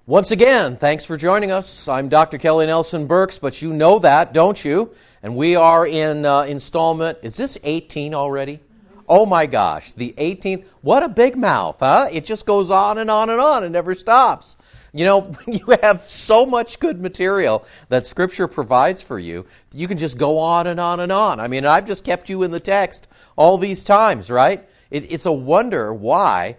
Once again, thanks for joining us. I'm Dr. Kelly Nelson Burks, but you know that, don't you? And we are in installment, is this 18 already? Oh my gosh, the 18th. What a big mouth, huh? It just goes on and on and on and never stops. You know, you have so much good material that Scripture provides for you. You can just go on and on and on. I mean, I've just kept you in the text all these times, right? It's a wonder why.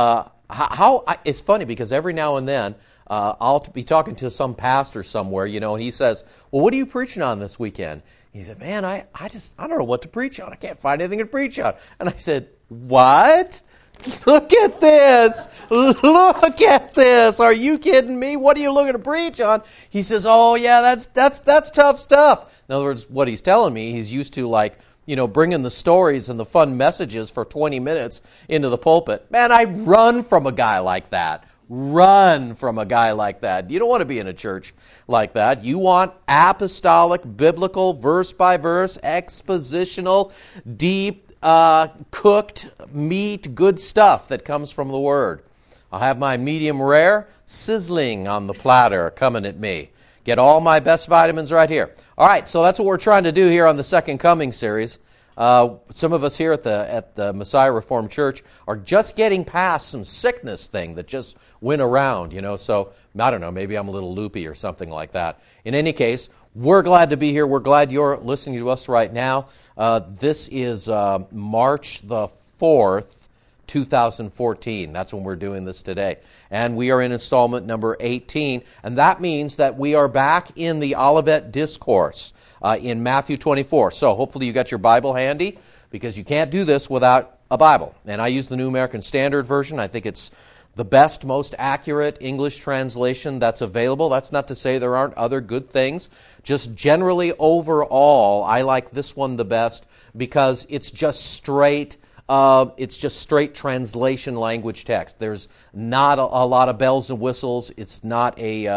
It's funny because every now and then I'll be talking to some pastor somewhere, you know, and he says, "Well, what are you preaching on this weekend?" He said, "Man, I don't know what to preach on. I can't find anything to preach on." And I said, "What? Look at this! Look at this! Are you kidding me? What are you looking to preach on?" He says, "Oh yeah, that's tough stuff." In other words, what he's telling me, he's used to bringing the stories and the fun messages for 20 minutes into the pulpit. Man, I run from a guy like that. Run from a guy like that. You don't want to be in a church like that. You want apostolic, biblical, verse-by-verse, expositional, deep, cooked meat, good stuff that comes from the Word. I'll have my medium rare, sizzling on the platter coming at me. Get all my best vitamins right here. All right, so that's what we're trying to do here on the Second Coming series. Some of us here at the Messiah Reformed Church are just getting past some sickness thing that just went around, you know. So, I don't know, maybe I'm a little loopy or something like that. In any case, we're glad to be here. We're glad you're listening to us right now. This is March the 4th. 2014. That's when we're doing this today. And we are in installment number 18. And that means that we are back in the Olivet Discourse in Matthew 24. So hopefully you got your Bible handy, because you can't do this without a Bible. And I use the New American Standard Version. I think it's the best, most accurate English translation that's available. That's not to say there aren't other good things. Just generally overall, I like this one the best because it's just straight translation language text. There's not a lot of bells and whistles. It's not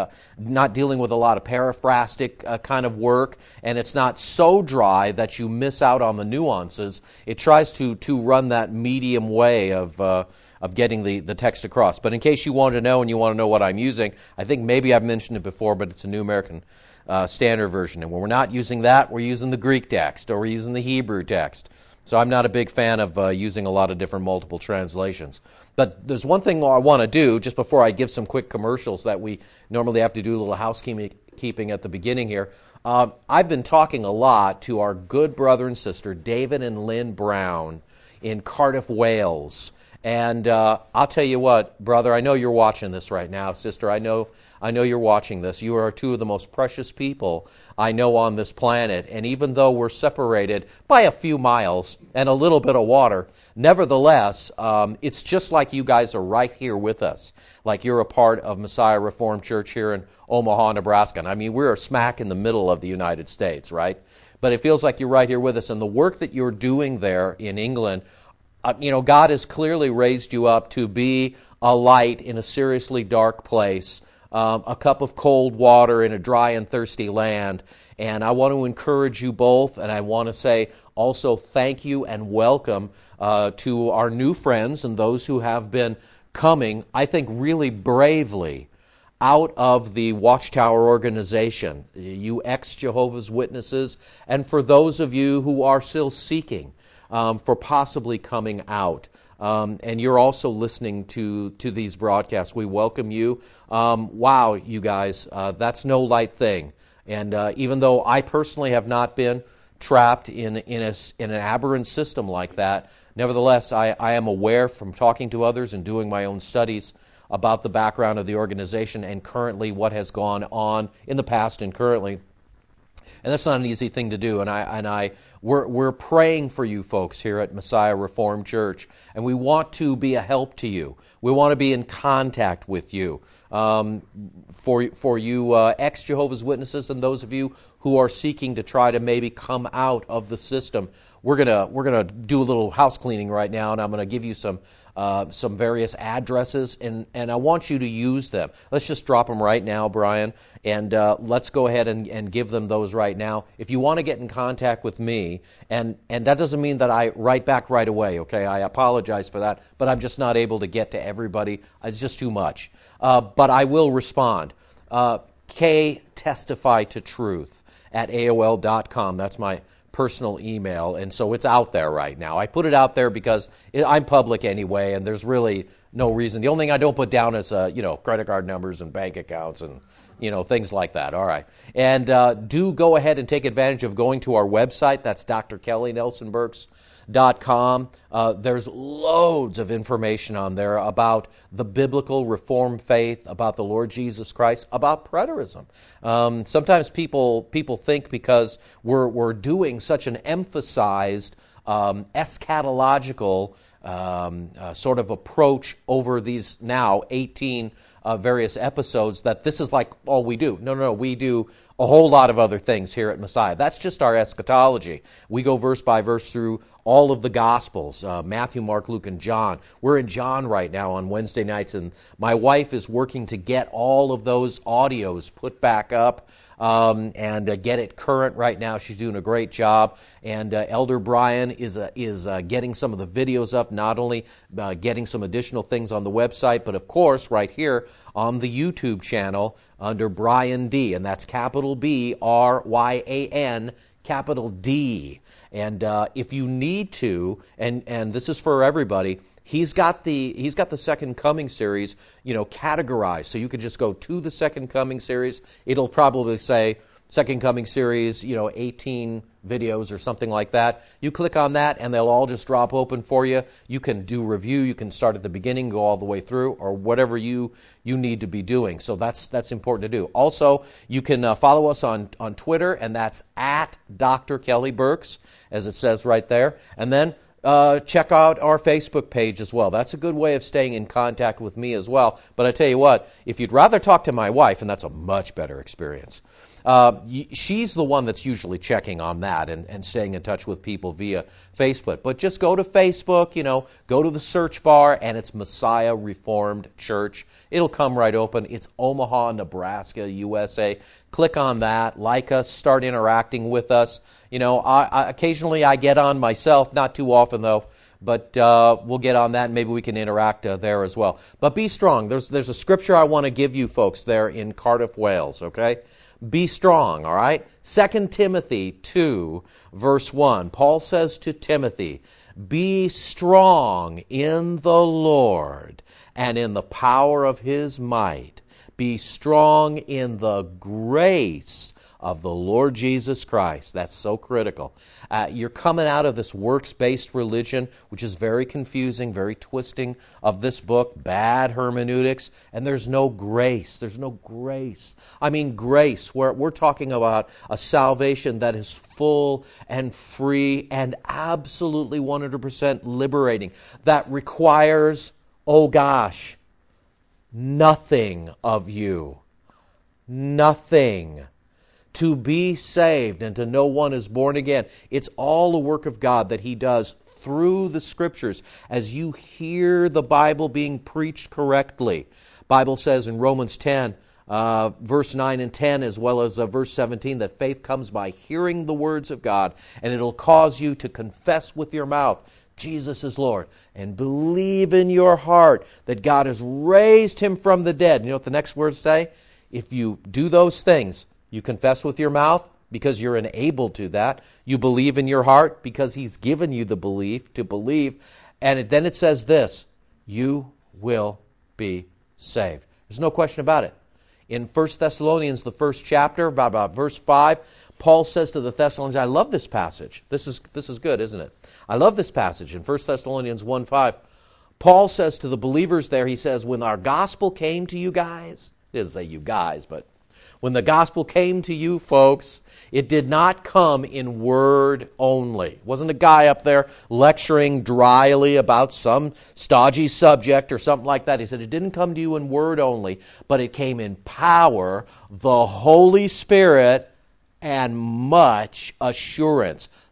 dealing with a lot of paraphrastic kind of work, and it's not so dry that you miss out on the nuances. It tries to run that medium way of getting the text across. But in case you want to know and you want to know what I'm using, I think maybe I've mentioned it before, but it's a New American Standard Version. And when we're not using that, we're using the Greek text or we're using the Hebrew text. So I'm not a big fan of using a lot of different multiple translations. But there's one thing I want to do just before I give some quick commercials that we normally have to do a little housekeeping at the beginning here. I've been talking a lot to our good brother and sister, David and Lynn Brown, in Cardiff, Wales. And I'll tell you what, brother, I know you're watching this right now. Sister, I know you're watching this. You are two of the most precious people I know on this planet. And even though we're separated by a few miles and a little bit of water, nevertheless, it's just like you guys are right here with us. Like you're a part of Messiah Reformed Church here in Omaha, Nebraska. And I mean, we're smack in the middle of the United States, right? But it feels like you're right here with us. And the work that you're doing there in England, God has clearly raised you up to be a light in a seriously dark place, a cup of cold water in a dry and thirsty land. And I want to encourage you both, and I want to say also thank you and welcome to our new friends and those who have been coming, I think really bravely, out of the Watchtower organization, you ex-Jehovah's Witnesses, and for those of you who are still seeking for possibly coming out. And you're also listening to these broadcasts. We welcome you. Wow, you guys, that's no light thing. And even though I personally have not been trapped in an aberrant system like that, nevertheless, I am aware from talking to others and doing my own studies about the background of the organization and currently what has gone on in the past and currently. And that's not an easy thing to do. And we're praying for you folks here at Messiah Reformed Church, and we want to be a help to you. We want to be in contact with you. For you ex-Jehovah's Witnesses and those of you who are seeking to try to maybe come out of the system, we're gonna do a little house cleaning right now, and I'm gonna give you some various addresses, and I want you to use them. Let's just drop them right now, Brian, and let's go ahead and give them those right now. If you want to get in contact with me, and that doesn't mean that I write back right away, okay? I apologize for that, but I'm just not able to get to everybody. It's just too much. But I will respond. KTestifyToTruth@AOL.com. That's my personal email, and so it's out there right now. I put it out there because I'm public anyway, and there's really no reason. The only thing I don't put down is credit card numbers and bank accounts and things like that. All right, and do go ahead and take advantage of going to our website. That's drkellynelsonburks.com. There's loads of information on there about the biblical Reformed faith, about the Lord Jesus Christ, about preterism. Sometimes people think because we're doing such an emphasized eschatological sort of approach over these now 18 various episodes that this is like all we do. No, we do a whole lot of other things here at Messiah. That's just our eschatology. We go verse by verse through all of the Gospels, Matthew, Mark, Luke, and John. We're in John right now on Wednesday nights, and my wife is working to get all of those audios put back up and get it current right now. She's doing a great job. And Elder Brian is getting some of the videos up, not only getting some additional things on the website, but of course right here on the YouTube channel under Brian D. And that's capital B, R-Y-A-N, capital D. And if you need to, and this is for everybody, he's got the Second Coming series, categorized. So you could just go to the Second Coming series. It'll probably say Second Coming series, 18 videos or something like that. You click on that, and they'll all just drop open for you. You can do review. You can start at the beginning, go all the way through, or whatever you need to be doing. So that's important to do. Also, you can follow us on Twitter, and that's at Dr. Kelly Burks, as it says right there. And then check out our Facebook page as well. That's a good way of staying in contact with me as well. But I tell you what, if you'd rather talk to my wife, and that's a much better experience, she's the one that's usually checking on that and staying in touch with people via Facebook. But just go to Facebook, go to the search bar, and it's Messiah Reformed Church. It'll come right open. It's Omaha, Nebraska, USA. Click on that, like us, start interacting with us. Occasionally I get on myself, not too often though, but we'll get on that and maybe we can interact there as well. But be strong. There's a scripture I want to give you folks there in Cardiff, Wales, okay? Be strong, all right? 2 Timothy 2, verse 1. Paul says to Timothy, be strong in the Lord and in the power of his might. Be strong in the grace of the Lord Jesus Christ. That's so critical. You're coming out of this works-based religion, which is very confusing, very twisting of this book, bad hermeneutics, and there's no grace. There's no grace. I mean grace, where we're talking about a salvation that is full and free and absolutely 100% liberating, that requires, oh gosh, nothing of you. Nothing. To be saved and to know one is born again. It's all a work of God that he does through the Scriptures as you hear the Bible being preached correctly. Bible says in Romans 10, verse 9 and 10, as well as verse 17, that faith comes by hearing the words of God, and it'll cause you to confess with your mouth Jesus is Lord, and believe in your heart that God has raised him from the dead. You know what the next words say? If you do those things, you confess with your mouth because you're enabled to that. You believe in your heart because he's given you the belief to believe. And then it says this, you will be saved. There's no question about it. In 1 Thessalonians, the first chapter, about verse 5, Paul says to the Thessalonians, I love this passage. This is good, isn't it? I love this passage in 1 Thessalonians 1:5. Paul says to the believers there, he says, when our gospel came to you guys, he doesn't say you guys, but when the gospel came to you folks, it did not come in word only. It wasn't a guy up there lecturing dryly about some stodgy subject or something like that. He said it didn't come to you in word only, but it came in power, the Holy Spirit, and much assurance.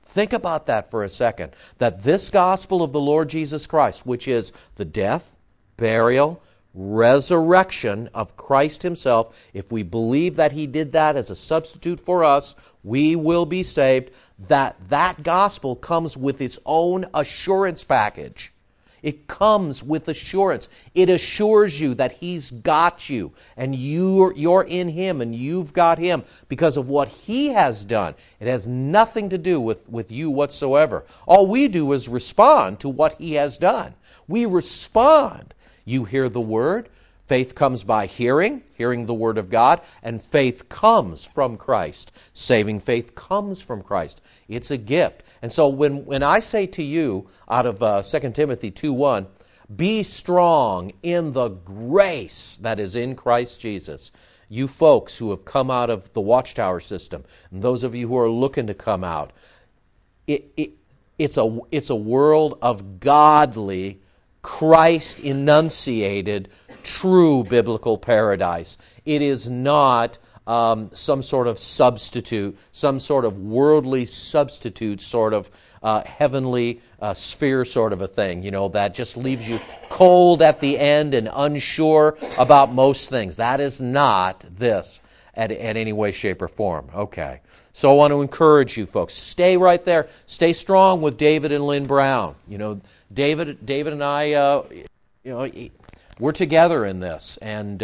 Think about that for a second. That this gospel of the Lord Jesus Christ, which is the death, burial, resurrection of Christ himself, if we believe that he did that as a substitute for us, we will be saved. That gospel comes with its own assurance package. It comes with assurance. It assures you that he's got you, and you're in him, and you've got him because of what he has done. It has nothing to do with you whatsoever. All we do is respond to what he has done. We respond. You hear the word. Faith comes by hearing the word of God, and faith comes from Christ. Saving faith comes from Christ. It's a gift. And so when I say to you out of 2 Timothy 2:1, be strong in the grace that is in Christ Jesus. You folks who have come out of the Watchtower system, and those of you who are looking to come out, it's a world of godly, Christ-enunciated, true biblical paradise. It is not some sort of substitute, some sort of worldly substitute, sort of heavenly sphere sort of a thing, that just leaves you cold at the end and unsure about most things. That is not this at any way, shape, or form. Okay. So I want to encourage you folks. Stay right there. Stay strong with David and Lynn Brown. David and I, we're together in this, and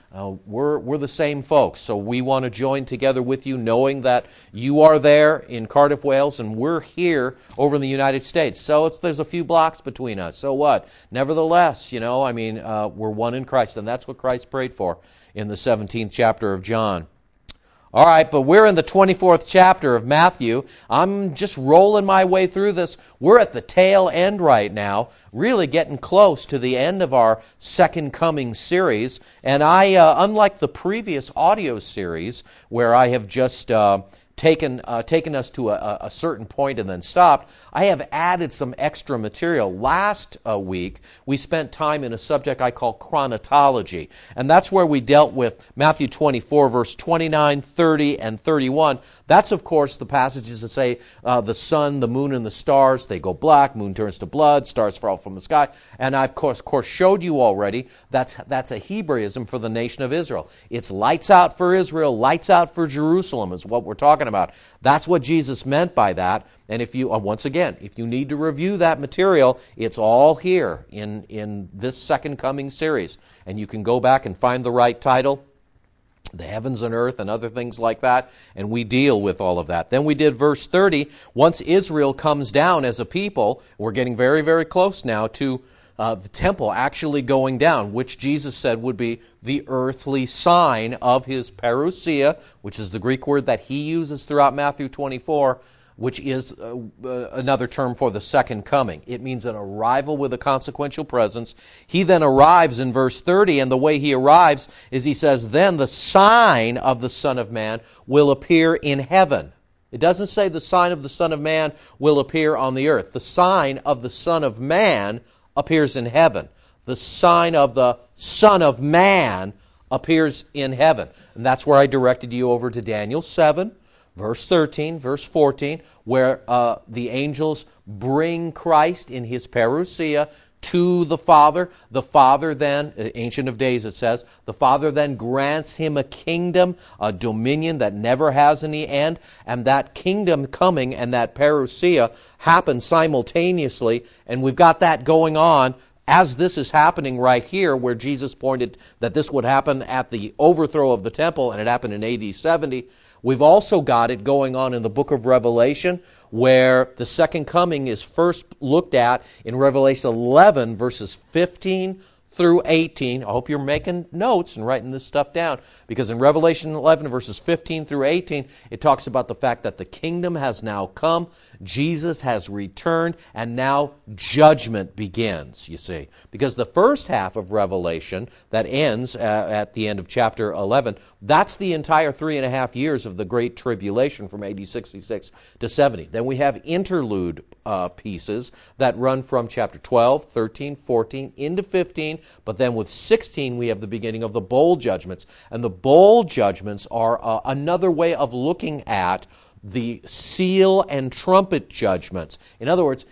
we're the same folks. So we want to join together with you, knowing that you are there in Cardiff, Wales, and we're here over in the United States. So there's a few blocks between us. So what? Nevertheless, we're one in Christ, and that's what Christ prayed for in the 17th chapter of John. All right, but we're in the 24th chapter of Matthew. I'm just rolling my way through this. We're at the tail end right now, really getting close to the end of our Second Coming series. And I, unlike the previous audio series, where I have just taken us to a certain point and then stopped, I have added some extra material. Last week, we spent time in a subject I call chronotology, and that's where we dealt with Matthew 24, verse 29, 30, and 31. That's, of course, the passages that say the sun, the moon, and the stars, they go black, moon turns to blood, stars fall from the sky. And I, of course, showed you already that's a Hebraism for the nation of Israel. It's lights out for Israel, lights out for Jerusalem is what we're talking about. That's what Jesus meant by that. And if you, once again, if you need to review that material, it's all here in this Second Coming series. And you can go back and find the right title, The Heavens and Earth, and other things like that, and we deal with all of that. Then we did verse 30. Once Israel comes down as a people, we're getting very, very close now to the temple actually going down, which Jesus said would be the earthly sign of his parousia, which is the Greek word that he uses throughout Matthew 24, which is another term for the second coming. It means an arrival with a consequential presence. He then arrives in verse 30, and the way he arrives is he says, then the sign of the Son of Man will appear in heaven. It doesn't say the sign of the Son of Man will appear on the earth. The sign of the Son of Man appears in heaven. The sign of the Son of Man appears in heaven. And that's where I directed you over to Daniel 7, verse 13, verse 14, where the angels bring Christ in his parousia to the Father. The Father then, Ancient of Days it says, the Father then grants him a kingdom, a dominion that never has any end, and that kingdom coming and that parousia happen simultaneously, and we've got that going on as this is happening right here, where Jesus pointed that this would happen at the overthrow of the temple, and it happened in AD 70. We've also got it going on in the book of Revelation, where the second coming is first looked at in Revelation 11, verses 15 through 18. I hope you're making notes and writing this stuff down, because in Revelation 11, verses 15 through 18, it talks about the fact that the kingdom has now come, Jesus has returned, and now judgment begins, you see. Because the first half of Revelation that ends at the end of chapter 11, that's the entire 3.5 years of the Great Tribulation from AD 66 to 70. Then we have interlude pieces that run from chapter 12, 13, 14, into 15, but then with 16 we have the beginning of the bowl judgments. And the bowl judgments are another way of looking at the seal and trumpet judgments. In other words,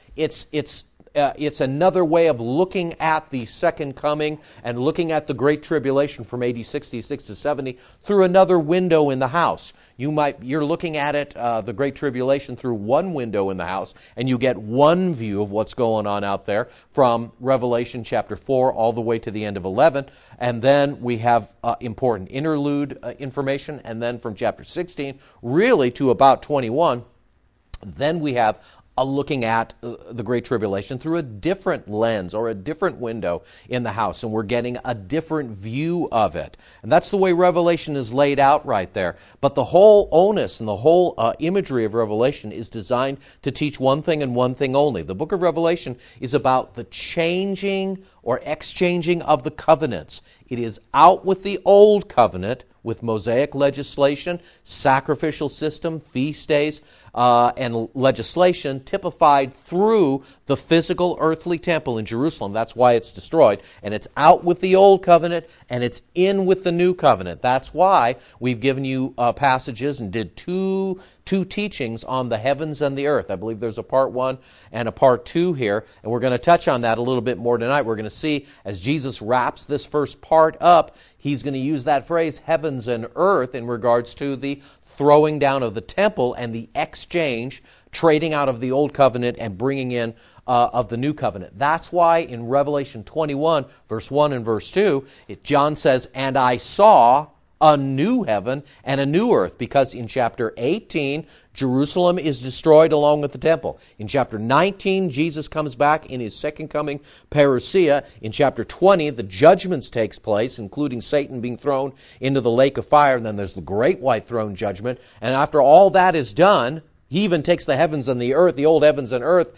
it's another way of looking at the second coming and looking at the Great Tribulation from AD 66 to 70 through another window in the house. You're looking at it, the Great Tribulation, through one window in the house, and you get one view of what's going on out there from Revelation chapter 4 all the way to the end of 11. And then we have important interlude information, and then from chapter 16 really to about 21, then we have looking at the Great Tribulation through a different lens or a different window in the house, and we're getting a different view of it. And that's the way Revelation is laid out right there. But the whole onus and the whole imagery of Revelation is designed to teach one thing and one thing only. The book of Revelation is about the changing or exchanging of the covenants. It is out with the old covenant with Mosaic legislation, sacrificial system, feast days, and legislation typified through the physical earthly temple in Jerusalem. That's why it's destroyed. And it's out with the old covenant, and it's in with the new covenant. That's why we've given you passages and did two teachings on the heavens and the earth. I believe there's a part 1 and a part 2 here, and we're going to touch on that a little bit more tonight. We're going to see as Jesus wraps this first part up, he's going to use that phrase, heavens and earth, in regards to the throwing down of the temple and the exchange, trading out of the old covenant and bringing in of the new covenant. That's why in Revelation 21, verse 1 and verse 2, John says, "And I saw a new heaven and a new earth," because in chapter 18, Jerusalem is destroyed along with the temple. In chapter 19, Jesus comes back in his second coming, parousia. In chapter 20, the judgments takes place, including Satan being thrown into the lake of fire. And then there's the great white throne judgment. And after all that is done, he even takes the heavens and the earth, the old heavens and earth,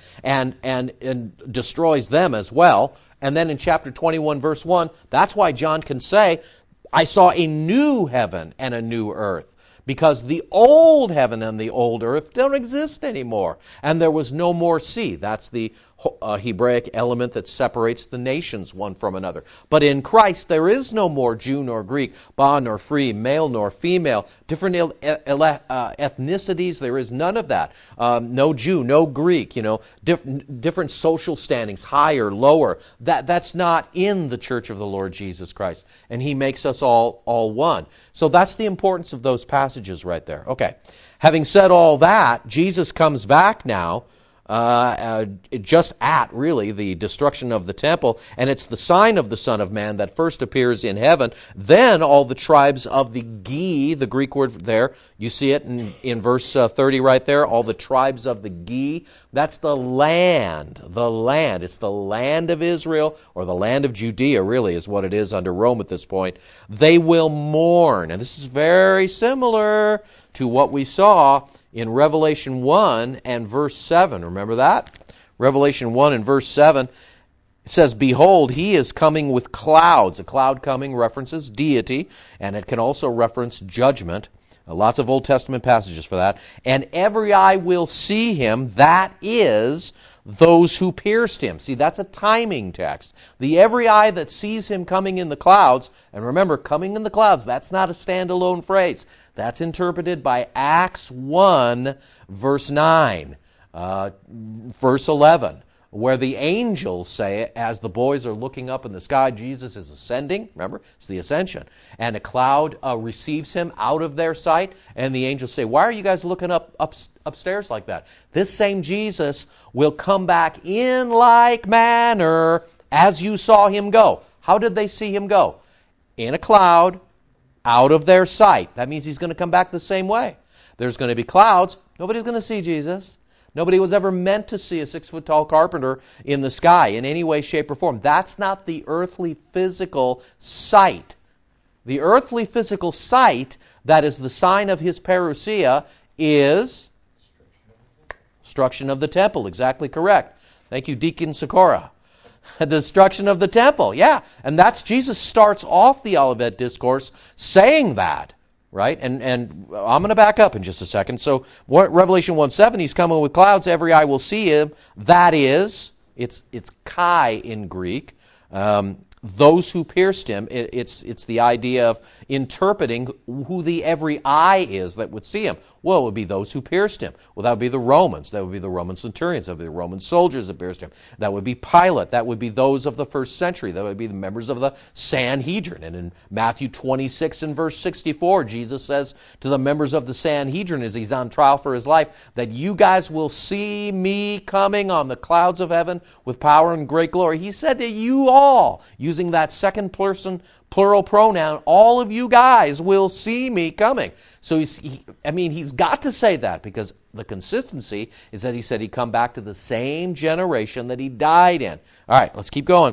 and destroys them as well. And then in chapter 21, verse 1, that's why John can say, "I saw a new heaven and a new earth," because the old heaven and the old earth don't exist anymore. And there was no more sea. That's the Hebraic element that separates the nations one from another. But in Christ, there is no more Jew nor Greek, bond nor free, male nor female, different ethnicities. There is none of that. No Jew, no Greek, different social standings, higher, lower. That's not in the church of the Lord Jesus Christ. And he makes us all one. So that's the importance of those passages right there. Okay. Having said all that, Jesus comes back now, just at, really, the destruction of the temple, and it's the sign of the Son of Man that first appears in heaven. Then all the tribes of the Gi, the Greek word there, you see it in verse 30 right there, all the tribes of the Gi, that's the land. It's the land of Israel, or the land of Judea, really, is what it is under Rome at this point. They will mourn, and this is very similar to what we saw in Revelation 1 and verse 7. Remember that? Revelation 1 and verse 7 says, "Behold, he is coming with clouds." A cloud coming references deity, and it can also reference judgment. Lots of Old Testament passages for that. "And every eye will see him, that is, those who pierced him." See, that's a timing text. The every eye that sees him coming in the clouds, and remember, coming in the clouds, that's not a standalone phrase. That's interpreted by Acts 1, verse 9, verse 11, where the angels say, as the boys are looking up in the sky, Jesus is ascending. Remember, it's the ascension. And a cloud receives him out of their sight, and the angels say, "Why are you guys looking upstairs like that?" This same Jesus will come back in like manner as you saw him go. How did they see him go? In a cloud, out of their sight. That means he's going to come back the same way. There's going to be clouds. Nobody's going to see Jesus. Nobody was ever meant to see a 6-foot-tall carpenter in the sky in any way, shape, or form. That's not the earthly physical sight. The earthly physical sight that is the sign of his parousia is destruction of the temple. Exactly correct. Thank you, Deacon Sikora. The destruction of the temple, yeah. And that's, Jesus starts off the Olivet Discourse saying that, right? And I'm going to back up in just a second. So Revelation 1:7, he's coming with clouds, every eye will see him. That is, it's kai in Greek. those who pierced him, it's the idea of interpreting who the every eye is that would see him. Well, it would be those who pierced him. Well, that would be the Romans. That would be the Roman centurions. That would be the Roman soldiers that pierced him. That would be Pilate. That would be those of the first century. That would be the members of the Sanhedrin. And in Matthew 26 and verse 64, Jesus says to the members of the Sanhedrin as he's on trial for his life, that you guys will see me coming on the clouds of heaven with power and great glory. He said to you all, using that second person plural pronoun, all of you guys will see me coming. So he's got to say that, because the consistency is that he said he'd come back to the same generation that he died in. All right, let's keep going.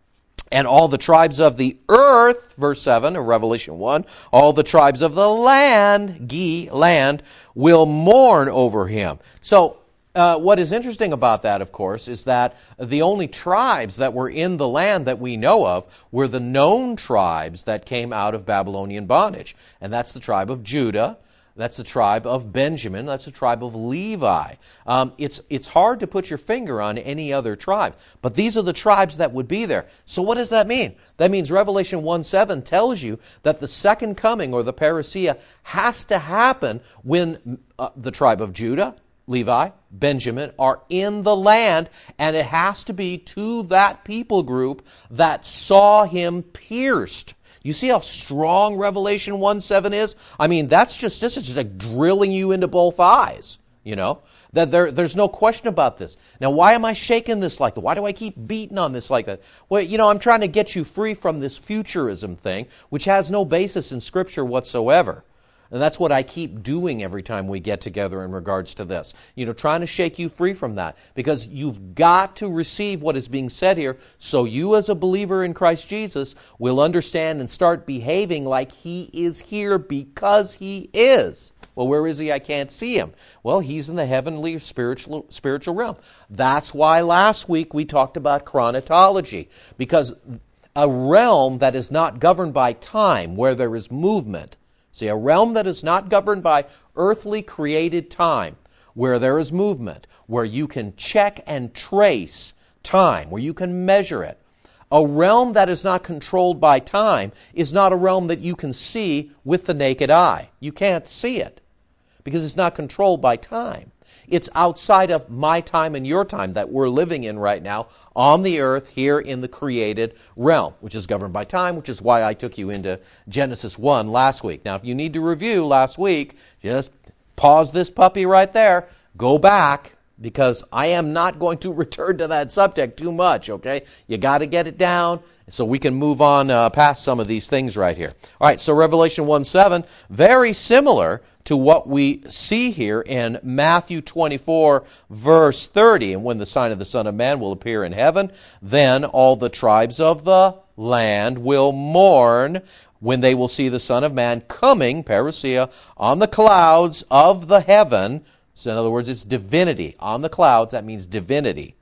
And all the tribes of the earth, verse 7 of Revelation 1, all the tribes of the land, land, will mourn over him. So what is interesting about that, of course, is that the only tribes that were in the land that we know of were the known tribes that came out of Babylonian bondage. And that's the tribe of Judah, that's the tribe of Benjamin, that's the tribe of Levi. It's hard to put your finger on any other tribe, but these are the tribes that would be there. So what does that mean? That means Revelation 1:7 tells you that the second coming, or the parousia, has to happen when the tribe of Judah, Levi, Benjamin are in the land, and it has to be to that people group that saw him pierced. You see how strong Revelation 1:7 is? I mean, this is just like drilling you into both eyes, that there's no question about this. Now, why am I shaking this like that? Why do I keep beating on this like that? Well, I'm trying to get you free from this futurism thing, which has no basis in Scripture whatsoever. And that's what I keep doing every time we get together in regards to this. Trying to shake you free from that. Because you've got to receive what is being said here, so you as a believer in Christ Jesus will understand and start behaving like he is here, because he is. Well, where is he? I can't see him. Well, he's in the heavenly spiritual realm. That's why last week we talked about chronotology. Because a realm that is not governed by time, where there is movement. See, a realm that is not governed by earthly created time, where there is movement, where you can check and trace time, where you can measure it. A realm that is not controlled by time is not a realm that you can see with the naked eye. You can't see it, because it's not controlled by time. It's outside of my time and your time that we're living in right now on the earth here in the created realm, which is governed by time, which is why I took you into Genesis 1 last week. Now, if you need to review last week, just pause this puppy right there, go back, because I am not going to return to that subject too much, okay? You got to get it down so we can move on past some of these things right here. All right, so Revelation 1:7, very similar to what we see here in Matthew 24, verse 30. And when the sign of the Son of Man will appear in heaven, then all the tribes of the land will mourn when they will see the Son of Man coming, parousia, on the clouds of the heaven. So in other words, it's divinity. On the clouds, that means divinity.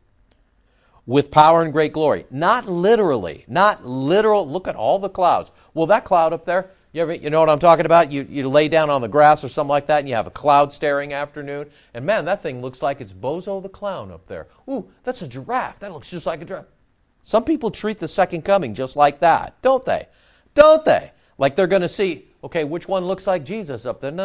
With power and great glory. Not literally. Not literal. Look at all the clouds. Well, that cloud up there, you know what I'm talking about? You lay down on the grass or something like that, and you have a cloud-staring afternoon. And man, that thing looks like it's Bozo the Clown up there. Ooh, that's a giraffe. That looks just like a giraffe. Some people treat the second coming just like that, don't they? Don't they? Like they're going to see, okay, which one looks like Jesus up there?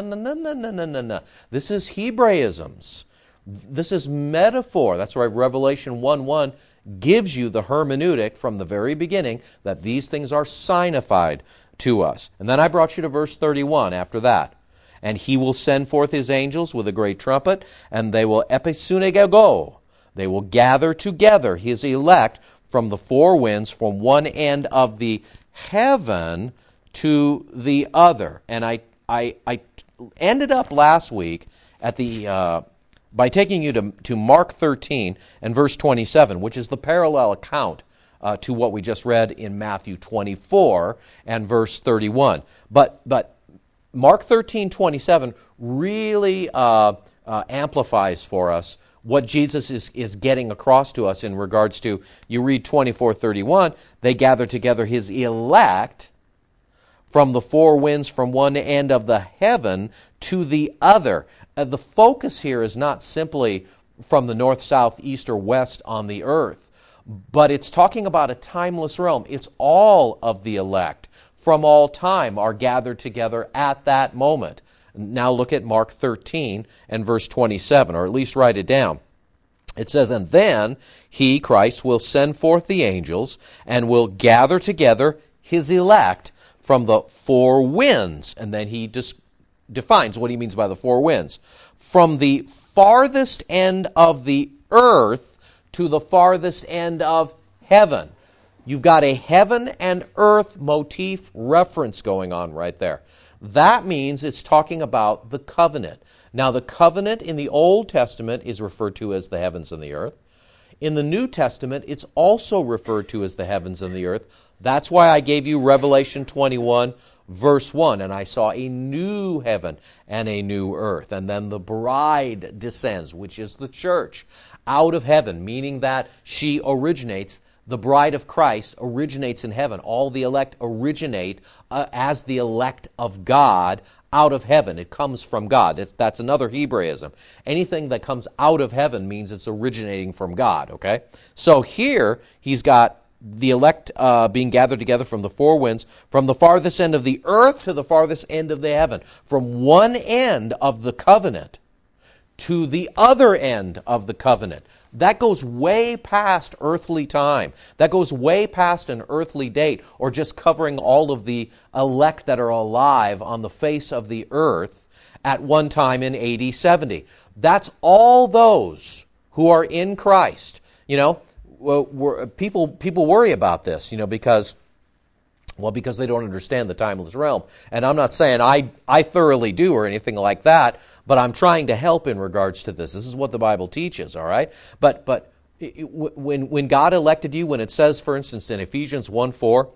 No. This is Hebraisms. This is metaphor. That's why Revelation 1:1 gives you the hermeneutic from the very beginning that these things are signified to us. And then I brought you to verse 31 after that. And he will send forth his angels with a great trumpet, and they will episunegego. They will gather together his elect from the four winds, from one end of the heaven to the other. And I ended up last week at the by taking you to Mark 13 and verse 27, which is the parallel account to what we just read in Matthew 24 and verse 31. But Mark 13:27 really amplifies for us what Jesus is getting across to us in regards to, you read 24:31, they gather together his elect from the four winds, from one end of the heaven to the other. The focus here is not simply from the north, south, east, or west on the earth, But it's talking about a timeless realm. It's all of the elect from all time are gathered together at that moment. Now look at Mark 13 and verse 27, or at least write it down. It says, "And then he, Christ, will send forth the angels and will gather together his elect from the four winds." And then he defines what he means by the four winds. "From the farthest end of the earth to the farthest end of heaven." You've got a heaven and earth motif reference going on right there. That means it's talking about the covenant. Now, the covenant in the Old Testament is referred to as the heavens and the earth. In the New Testament, it's also referred to as the heavens and the earth. That's why I gave you Revelation 21, verse 1, "And I saw a new heaven and a new earth." And then the bride descends, which is the church, out of heaven, meaning that she originates. The bride of Christ originates in heaven. All the elect originate as the elect of God out of heaven. It comes from God. That's another Hebraism. Anything that comes out of heaven means it's originating from God, okay? So here, he's got the elect being gathered together from the four winds, from the farthest end of the earth to the farthest end of the heaven, from one end of the covenant to the other end of the covenant. That goes way past earthly time. That goes way past an earthly date, or just covering all of the elect that are alive on the face of the earth at one time in AD 70. That's all those who are in Christ. You know, people worry about this, you know, because they don't understand the timeless realm. And I'm not saying I thoroughly do or anything like that, but I'm trying to help in regards to this. This is what the Bible teaches, all right? But when God elected you, when it says, for instance, in Ephesians 1:4,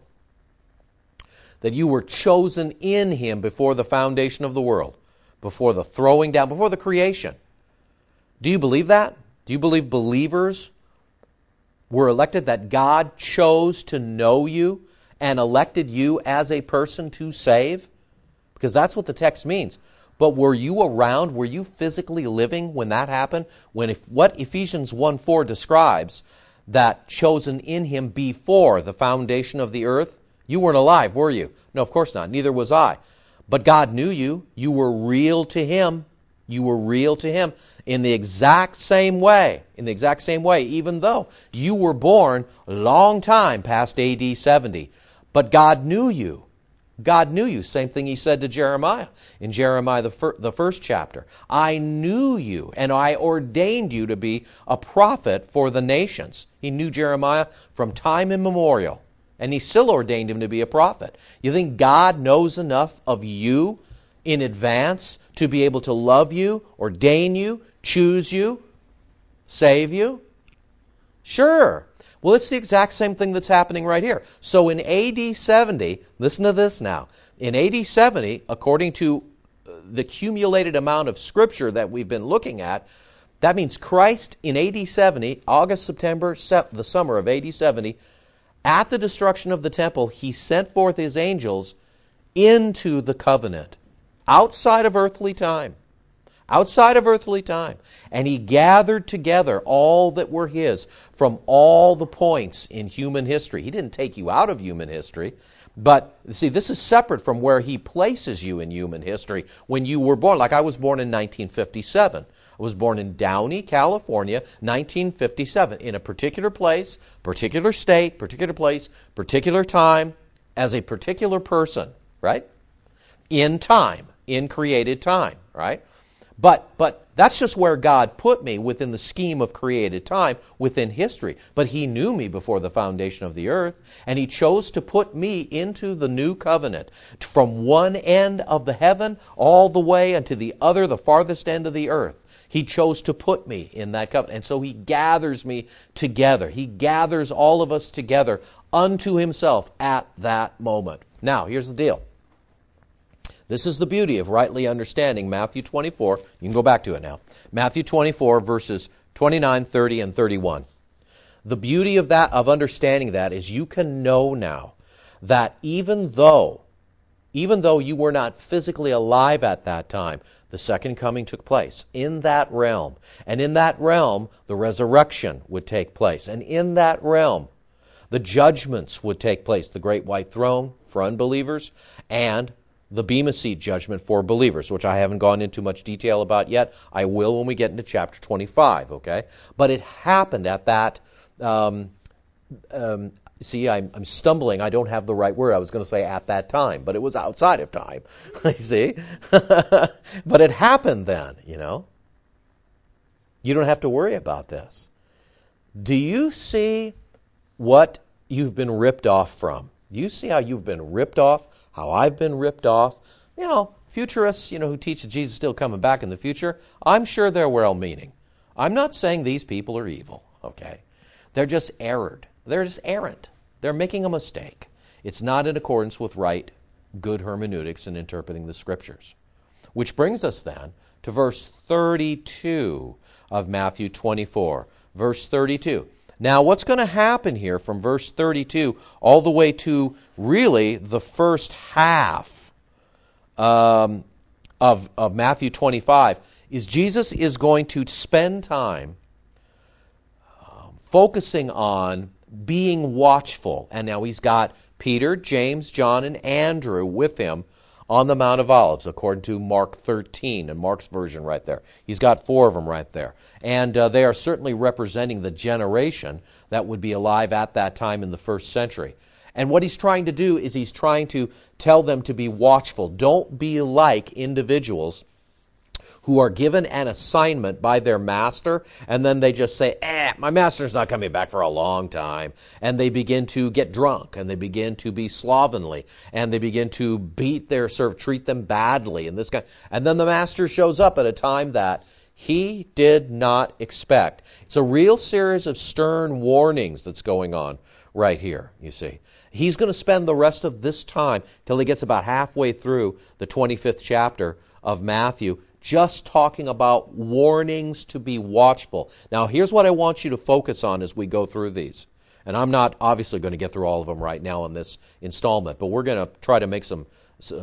that you were chosen in Him before the foundation of the world, before the throwing down, before the creation. Do you believe that? Do you believe believers were elected, that God chose to know you and elected you as a person to save? Because that's what the text means. But were you around? Were you physically living when that happened? What Ephesians 1:4 describes, that chosen in Him before the foundation of the earth, you weren't alive, were you? No, of course not. Neither was I. But God knew you. You were real to Him. You were real to Him in the exact same way. In the exact same way, even though you were born a long time past AD 70. But God knew you. God knew you. Same thing He said to Jeremiah in Jeremiah the first chapter. "I knew you, and I ordained you to be a prophet for the nations." He knew Jeremiah from time immemorial, and He still ordained him to be a prophet. You think God knows enough of you in advance to be able to love you, ordain you, choose you, save you? Sure. Well, it's the exact same thing that's happening right here. So in AD 70, listen to this now. In AD 70, according to the accumulated amount of Scripture that we've been looking at, that means Christ in AD 70, August, September, the summer of AD 70, at the destruction of the temple, He sent forth His angels into the covenant, outside of earthly time. Outside of earthly time. And He gathered together all that were His from all the points in human history. He didn't take you out of human history. But, see, this is separate from where He places you in human history when you were born. Like I was born in 1957. I was born in Downey, California, 1957, in a particular place, particular state, particular place, particular time, as a particular person, right? In time, in created time, right? But that's just where God put me within the scheme of created time, within history. But He knew me before the foundation of the earth, and He chose to put me into the new covenant, from one end of the heaven all the way unto the other, the farthest end of the earth. He chose to put me in that covenant. And so He gathers me together. He gathers all of us together unto Himself at that moment. Now, here's the deal. This is the beauty of rightly understanding Matthew 24. You can go back to it now. Matthew 24, verses 29, 30, and 31. The beauty of understanding that is you can know now that even though even though you were not physically alive at that time, the second coming took place in that realm. And in that realm, the resurrection would take place. And in that realm, the judgments would take place. The great white throne for unbelievers and the Bema Seat judgment for believers, which I haven't gone into much detail about yet. I will when we get into chapter 25, okay? But it happened at that... See, I'm stumbling. I don't have the right word. I was going to say at that time, but it was outside of time. See? But it happened then, you know. You don't have to worry about this. Do you see what you've been ripped off from? Do you see how you've been ripped off? How I've been ripped off? You know, futurists, who teach that Jesus is still coming back in the future, I'm sure they're well-meaning. I'm not saying these people are evil, okay? They're just erred. They're just errant. They're making a mistake. It's not in accordance with right, good hermeneutics in interpreting the Scriptures. Which brings us then to verse 32 of Matthew 24. Verse 32. Now, what's going to happen here from verse 32 all the way to really the first half of Matthew 25 is Jesus is going to spend time focusing on being watchful. And now he's got Peter, James, John, and Andrew with him on the Mount of Olives, according to Mark 13 and Mark's version right there. He's got 4 of them right there. And they are certainly representing the generation that would be alive at that time in the first century. And what he's trying to do is he's trying to tell them to be watchful. Don't be like individuals who are given an assignment by their master, and then they just say, my master's not coming back for a long time. And they begin to get drunk, and they begin to be slovenly, and they begin to beat their servant, treat them badly, and this guy. And then the master shows up at a time that he did not expect. It's a real series of stern warnings that's going on right here, you see. He's going to spend the rest of this time, till he gets about halfway through the 25th chapter of Matthew, just talking about warnings to be watchful. Now, here's what I want you to focus on as we go through these. And I'm not obviously going to get through all of them right now in this installment, but we're going to try to make some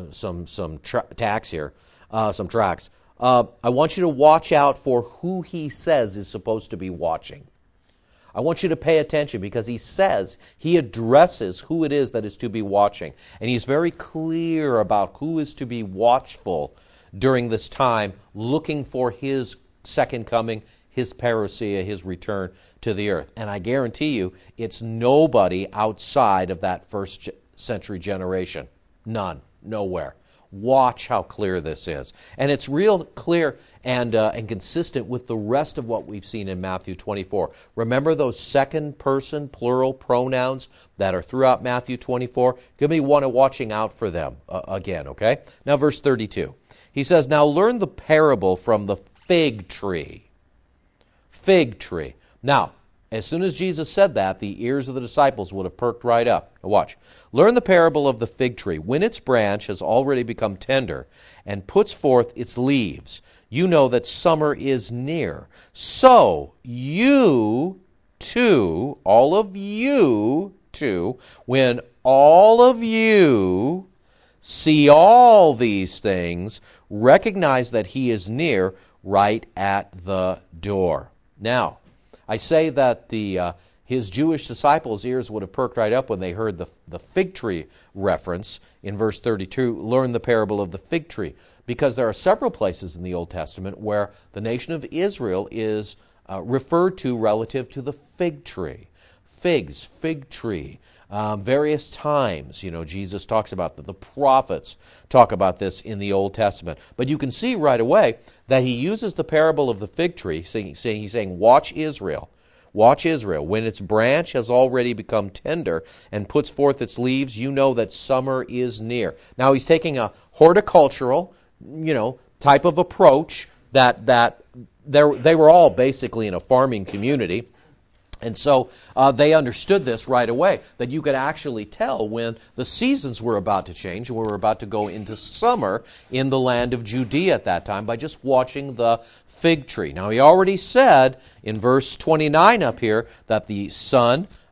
tracks here, some tracks. I want you to watch out for who he says is supposed to be watching. I want you to pay attention because he addresses who it is that is to be watching. And he's very clear about who is to be watchful during this time, looking for his second coming, his parousia, his return to the earth. And I guarantee you, it's nobody outside of that first century generation. None. Nowhere. Watch how clear this is. And it's real clear and consistent with the rest of what we've seen in Matthew 24. Remember those second person plural pronouns that are throughout Matthew 24? Give me one watching out for them again, okay? Now verse 32. He says, now learn the parable from the fig tree. Fig tree. Now, as soon as Jesus said that, the ears of the disciples would have perked right up. Now watch. Learn the parable of the fig tree. When its branch has already become tender and puts forth its leaves, you know that summer is near. So you too, all of you too, when all of you see all these things, recognize that he is near, right at the door. Now, I say that his Jewish disciples' ears would have perked right up when they heard the fig tree reference in verse 32, learn the parable of the fig tree, because there are several places in the Old Testament where the nation of Israel is referred to relative to the fig tree. Figs, fig tree. Various times, Jesus talks about that. The prophets talk about this in the Old Testament. But you can see right away that he uses the parable of the fig tree, he's saying, watch Israel. Watch Israel. When its branch has already become tender and puts forth its leaves, you know that summer is near. Now he's taking a horticultural, type of approach that they were all basically in a farming community. And so they understood this right away, that you could actually tell when the seasons were about to change and we were about to go into summer in the land of Judea at that time by just watching the fig tree. Now, he already said in verse 29 up here that the sun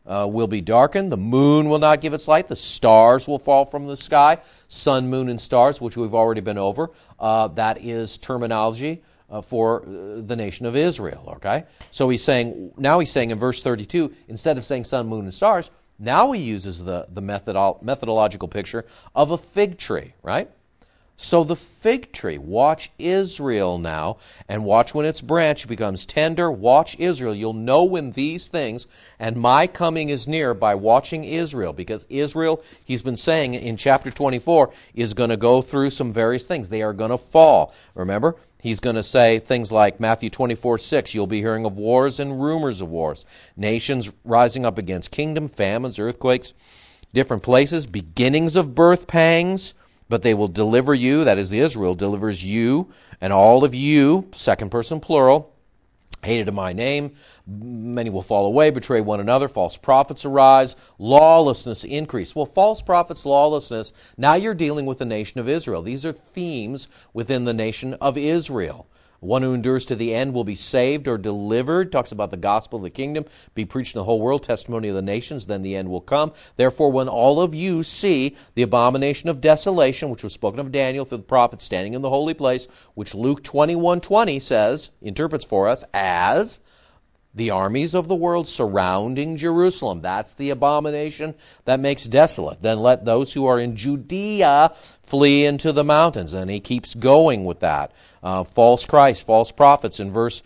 will be darkened. The moon will not give its light. The stars will fall from the sky. Sun, moon, and stars, which we've already been over. That is terminology for the nation of Israel. Okay, so he's saying in verse 32, instead of saying sun, moon, and stars, now he uses the methodological picture of a fig tree, right? So the fig tree, watch Israel now, and watch when its branch becomes tender. Watch Israel. You'll know when these things, and my coming is near by watching Israel, because Israel, he's been saying in chapter 24, is going to go through some various things. They are going to fall. Remember, he's going to say things like Matthew 24:6, you'll be hearing of wars and rumors of wars, nations rising up against kingdom, famines, earthquakes, different places, beginnings of birth pangs. But they will deliver you, that is, Israel delivers you, and all of you, second person plural, hated of my name. Many will fall away, betray one another, false prophets arise, lawlessness increase. Well, false prophets, lawlessness, now you're dealing with the nation of Israel. These are themes within the nation of Israel. One who endures to the end will be saved or delivered. Talks about the gospel of the kingdom. Be preached in the whole world, testimony of the nations, then the end will come. Therefore, when all of you see the abomination of desolation, which was spoken of Daniel through the prophet standing in the holy place, which Luke 21:20 says, interprets for us as the armies of the world surrounding Jerusalem. That's the abomination that makes desolate. Then let those who are in Judea flee into the mountains. And he keeps going with that. False Christ, false prophets in verse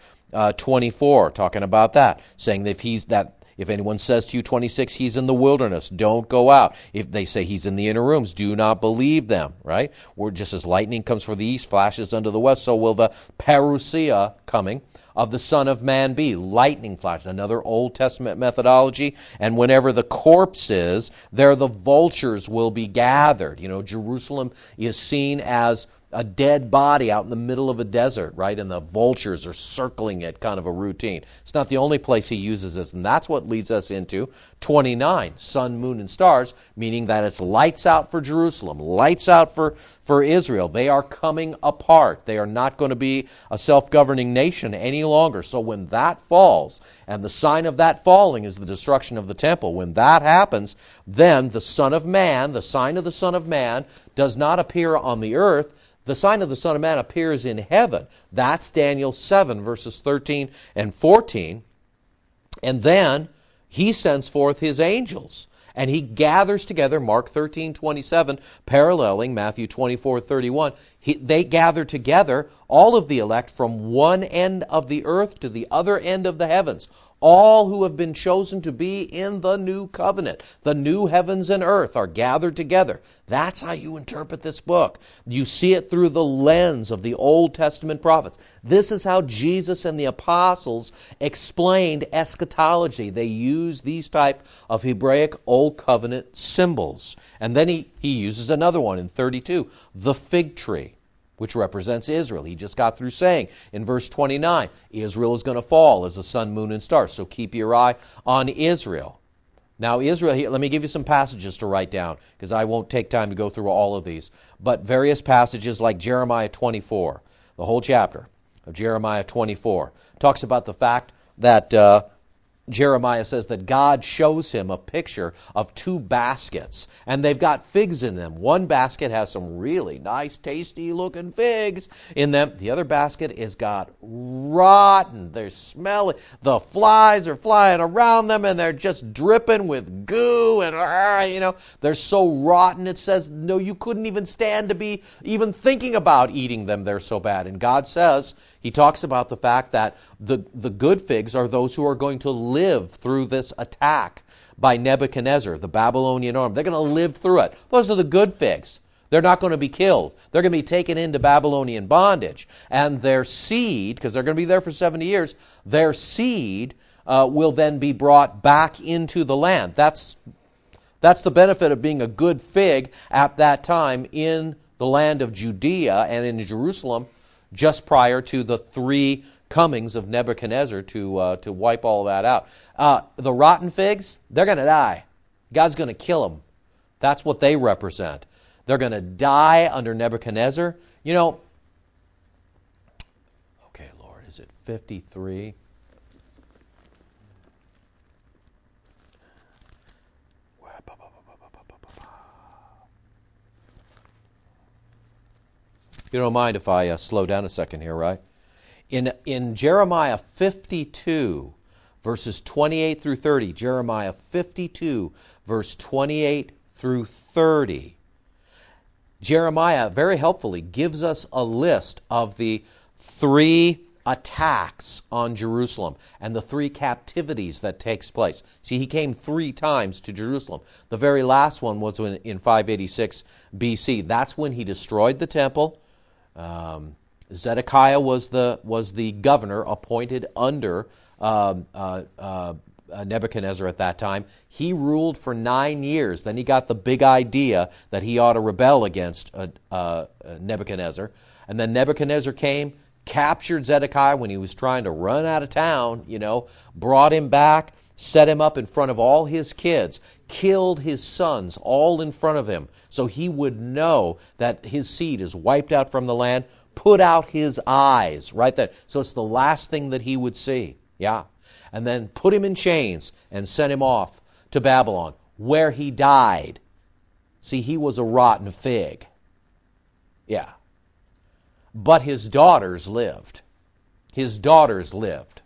24, talking about that, saying that if anyone says to you, 26, he's in the wilderness, don't go out. If they say he's in the inner rooms, do not believe them, right? Or just as lightning comes from the east, flashes unto the west, so will the parousia coming of the Son of Man be. Lightning flash, another Old Testament methodology. And whenever the corpse is, there the vultures will be gathered. Jerusalem is seen as a dead body out in the middle of a desert, right? And the vultures are circling it, kind of a routine. It's not the only place he uses this, and that's what leads us into 29, sun, moon, and stars, meaning that it's lights out for Jerusalem, lights out for Israel. They are coming apart. They are not going to be a self-governing nation any longer. So when that falls, and the sign of that falling is the destruction of the temple, when that happens, then the Son of Man, the sign of the Son of Man, does not appear on the earth. The sign of the Son of Man appears in heaven. That's Daniel 7, verses 13 and 14. And then he sends forth his angels. And he gathers together, Mark 13:27, paralleling Matthew 24:31. They gather together, all of the elect, from one end of the earth to the other end of the heavens. All who have been chosen to be in the new covenant, the new heavens and earth, are gathered together. That's how you interpret this book. You see it through the lens of the Old Testament prophets. This is how Jesus and the apostles explained eschatology. They used these type of Hebraic Old Covenant symbols. And then he uses another one in 32, the fig tree, which represents Israel. He just got through saying in verse 29, Israel is going to fall as the sun, moon, and stars. So keep your eye on Israel. Now, Israel, here, let me give you some passages to write down, because I won't take time to go through all of these. But various passages like Jeremiah 24, the whole chapter of Jeremiah 24, talks about the fact that Jeremiah says that God shows him a picture of two baskets, and they've got figs in them. One basket has some really nice, tasty-looking figs in them. The other basket has got rotten. They're smelly. The flies are flying around them, and they're just dripping with goo, and they're so rotten. It says, no, you couldn't even stand to be even thinking about eating them. They're so bad. And God says, he talks about the fact that the good figs are those who are going to live through this attack by Nebuchadnezzar, the Babylonian army. They're going to live through it. Those are the good figs. They're not going to be killed. They're going to be taken into Babylonian bondage. And their seed, because they're going to be there for 70 years, their seed will then be brought back into the land. That's the benefit of being a good fig at that time in the land of Judea and in Jerusalem, just prior to the three comings of Nebuchadnezzar to wipe all that out. The rotten figs, they're going to die. God's going to kill them. That's what they represent. They're going to die under Nebuchadnezzar. Okay, Lord, is it 53? You don't mind if I slow down a second here, right? In Jeremiah 52, verses 28 through 30, Jeremiah 52, verse 28 through 30, Jeremiah very helpfully gives us a list of the 3 attacks on Jerusalem and the 3 captivities that takes place. See, he came 3 times to Jerusalem. The very last one was in 586 BC. That's when he destroyed the temple. Zedekiah was the governor appointed under Nebuchadnezzar at that time. He ruled for 9 years. Then he got the big idea that he ought to rebel against Nebuchadnezzar. And then Nebuchadnezzar came, captured Zedekiah when he was trying to run out of town, brought him back, set him up in front of all his kids, killed his sons all in front of him, so he would know that his seed is wiped out from the land, put out his eyes, right there. So it's the last thing that he would see. Yeah. And then put him in chains and sent him off to Babylon, where he died. See, he was a rotten fig. Yeah. But his daughters lived. His daughters lived.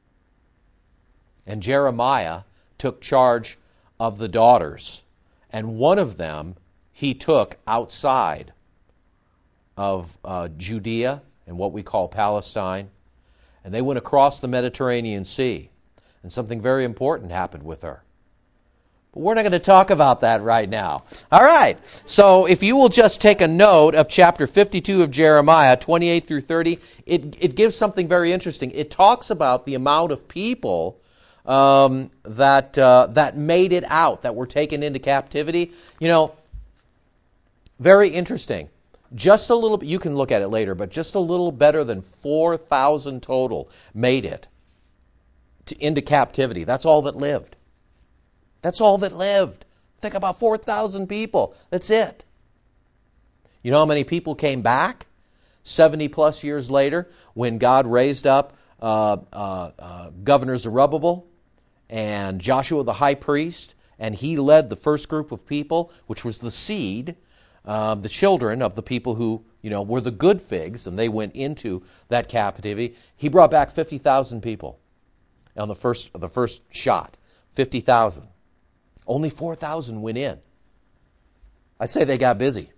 And Jeremiah took charge of the daughters. And one of them he took outside of Judea and what we call Palestine. And they went across the Mediterranean Sea. And something very important happened with her. But we're not going to talk about that right now. All right. So if you will just take a note of chapter 52 of Jeremiah, 28 through 30, it gives something very interesting. It talks about the amount of people that made it out, that were taken into captivity. Very interesting. Just a little, you can look at it later, but just a little better than 4,000 total made it into captivity. That's all that lived. That's all that lived. Think about 4,000 people. That's it. You know how many people came back 70 plus years later when God raised up Governor Zerubbabel and Joshua the high priest, and he led the first group of people, which was the seed, the children of the people who were the good figs, and they went into that captivity. He brought back 50,000 people on the first shot. 50,000. Only 4,000 went in. I'd say they got busy.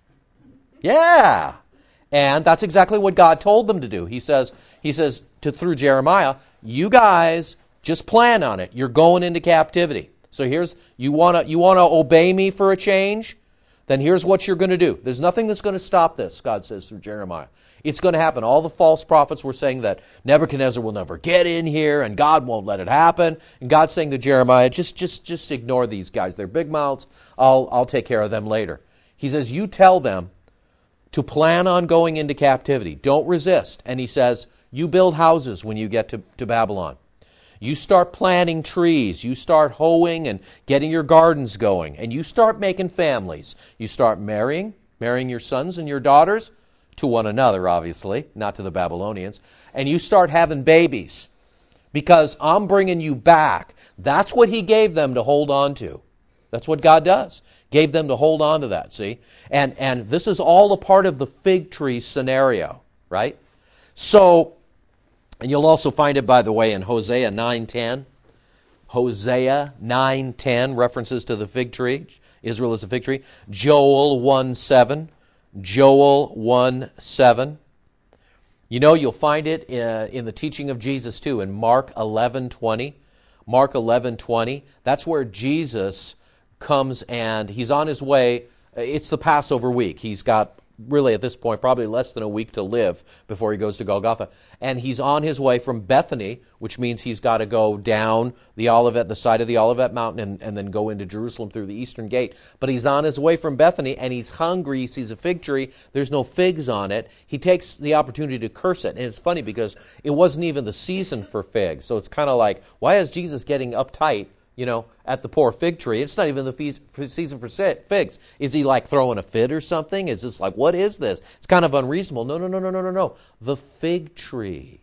Yeah. And that's exactly what God told them to do. He says through Jeremiah, you guys just plan on it. You're going into captivity. So you want to obey me for a change? Then here's what you're going to do. There's nothing that's going to stop this, God says through Jeremiah. It's going to happen. All the false prophets were saying that Nebuchadnezzar will never get in here and God won't let it happen. And God's saying to Jeremiah, just ignore these guys. They're big mouths. I'll take care of them later. He says, you tell them to plan on going into captivity. Don't resist. And he says, you build houses when you get to Babylon. You start planting trees. You start hoeing and getting your gardens going. And you start making families. You start marrying your sons and your daughters to one another, obviously, not to the Babylonians. And you start having babies because I'm bringing you back. That's what he gave them to hold on to. That's what God does. Gave them to hold on to that, see? And this is all a part of the fig tree scenario, right? So, and you'll also find it, by the way, in Hosea 9:10. Hosea 9:10 references to the fig tree. Israel is a fig tree. Joel 1:7. Joel 1:7. You'll find it in the teaching of Jesus too, in Mark 11:20. Mark 11:20. That's where Jesus comes and he's on his way. It's the Passover week. He's got really at this point probably less than a week to live before he goes to Golgotha. And he's on his way from Bethany, which means he's got to go down the side of the Olivet Mountain and then go into Jerusalem through the eastern gate. But he's on his way from Bethany and he's hungry. He sees a fig tree. There's no figs on it. He takes the opportunity to curse it. And it's funny because it wasn't even the season for figs. So it's kind of like, why is Jesus getting uptight at the poor fig tree? It's not even the season for figs. Is he like throwing a fit or something? Is this like, what is this? It's kind of unreasonable. No. The fig tree,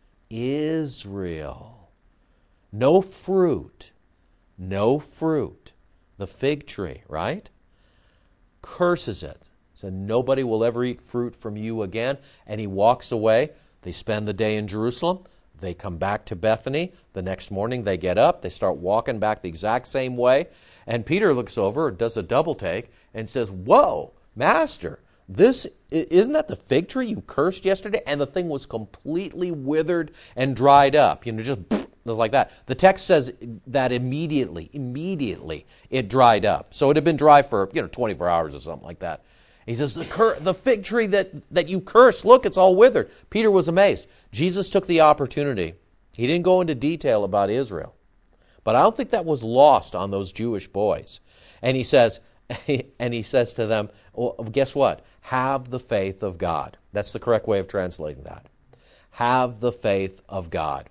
Israel. No fruit. The fig tree, right? Curses it. said, nobody will ever eat fruit from you again. And he walks away. They spend the day in Jerusalem. They come back to Bethany. The next morning they get up. They start walking back the exact same way. And Peter looks over, does a double take, and says, whoa, Master, isn't that the fig tree you cursed yesterday? And the thing was completely withered and dried up. Just like that. The text says that immediately it dried up. So it had been dry for 24 hours or something like that. He says, the fig tree that you cursed, look, it's all withered. Peter was amazed. Jesus took the opportunity. He didn't go into detail about Israel. But I don't think that was lost on those Jewish boys. And he says to them, well, guess what? Have the faith of God. That's the correct way of translating that. Have the faith of God.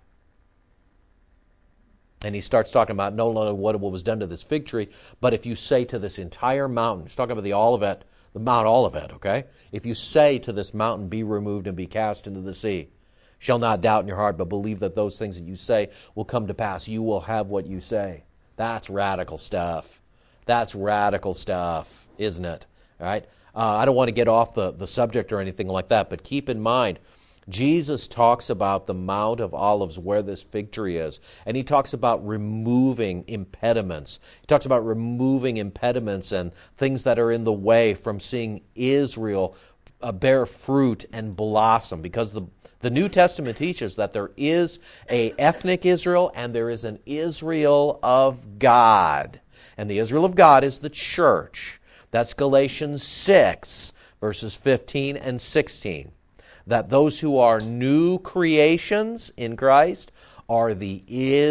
And he starts talking about not only what was done to this fig tree, but if you say to this entire mountain, he's talking about the Mount Olivet, okay? If you say to this mountain, be removed and be cast into the sea, shall not doubt in your heart, but believe that those things that you say will come to pass. You will have what you say. That's radical stuff. That's radical stuff, isn't it? All right? I don't want to get off the subject or anything like that, but keep in mind, Jesus talks about the Mount of Olives where this fig tree is, and he talks about removing impediments. He talks about removing impediments and things that are in the way from seeing Israel bear fruit and blossom, because the New Testament teaches that there is an ethnic Israel and there is an Israel of God. And the Israel of God is the church. That's Galatians 6, verses 15 and 16. That those who are new creations in Christ are the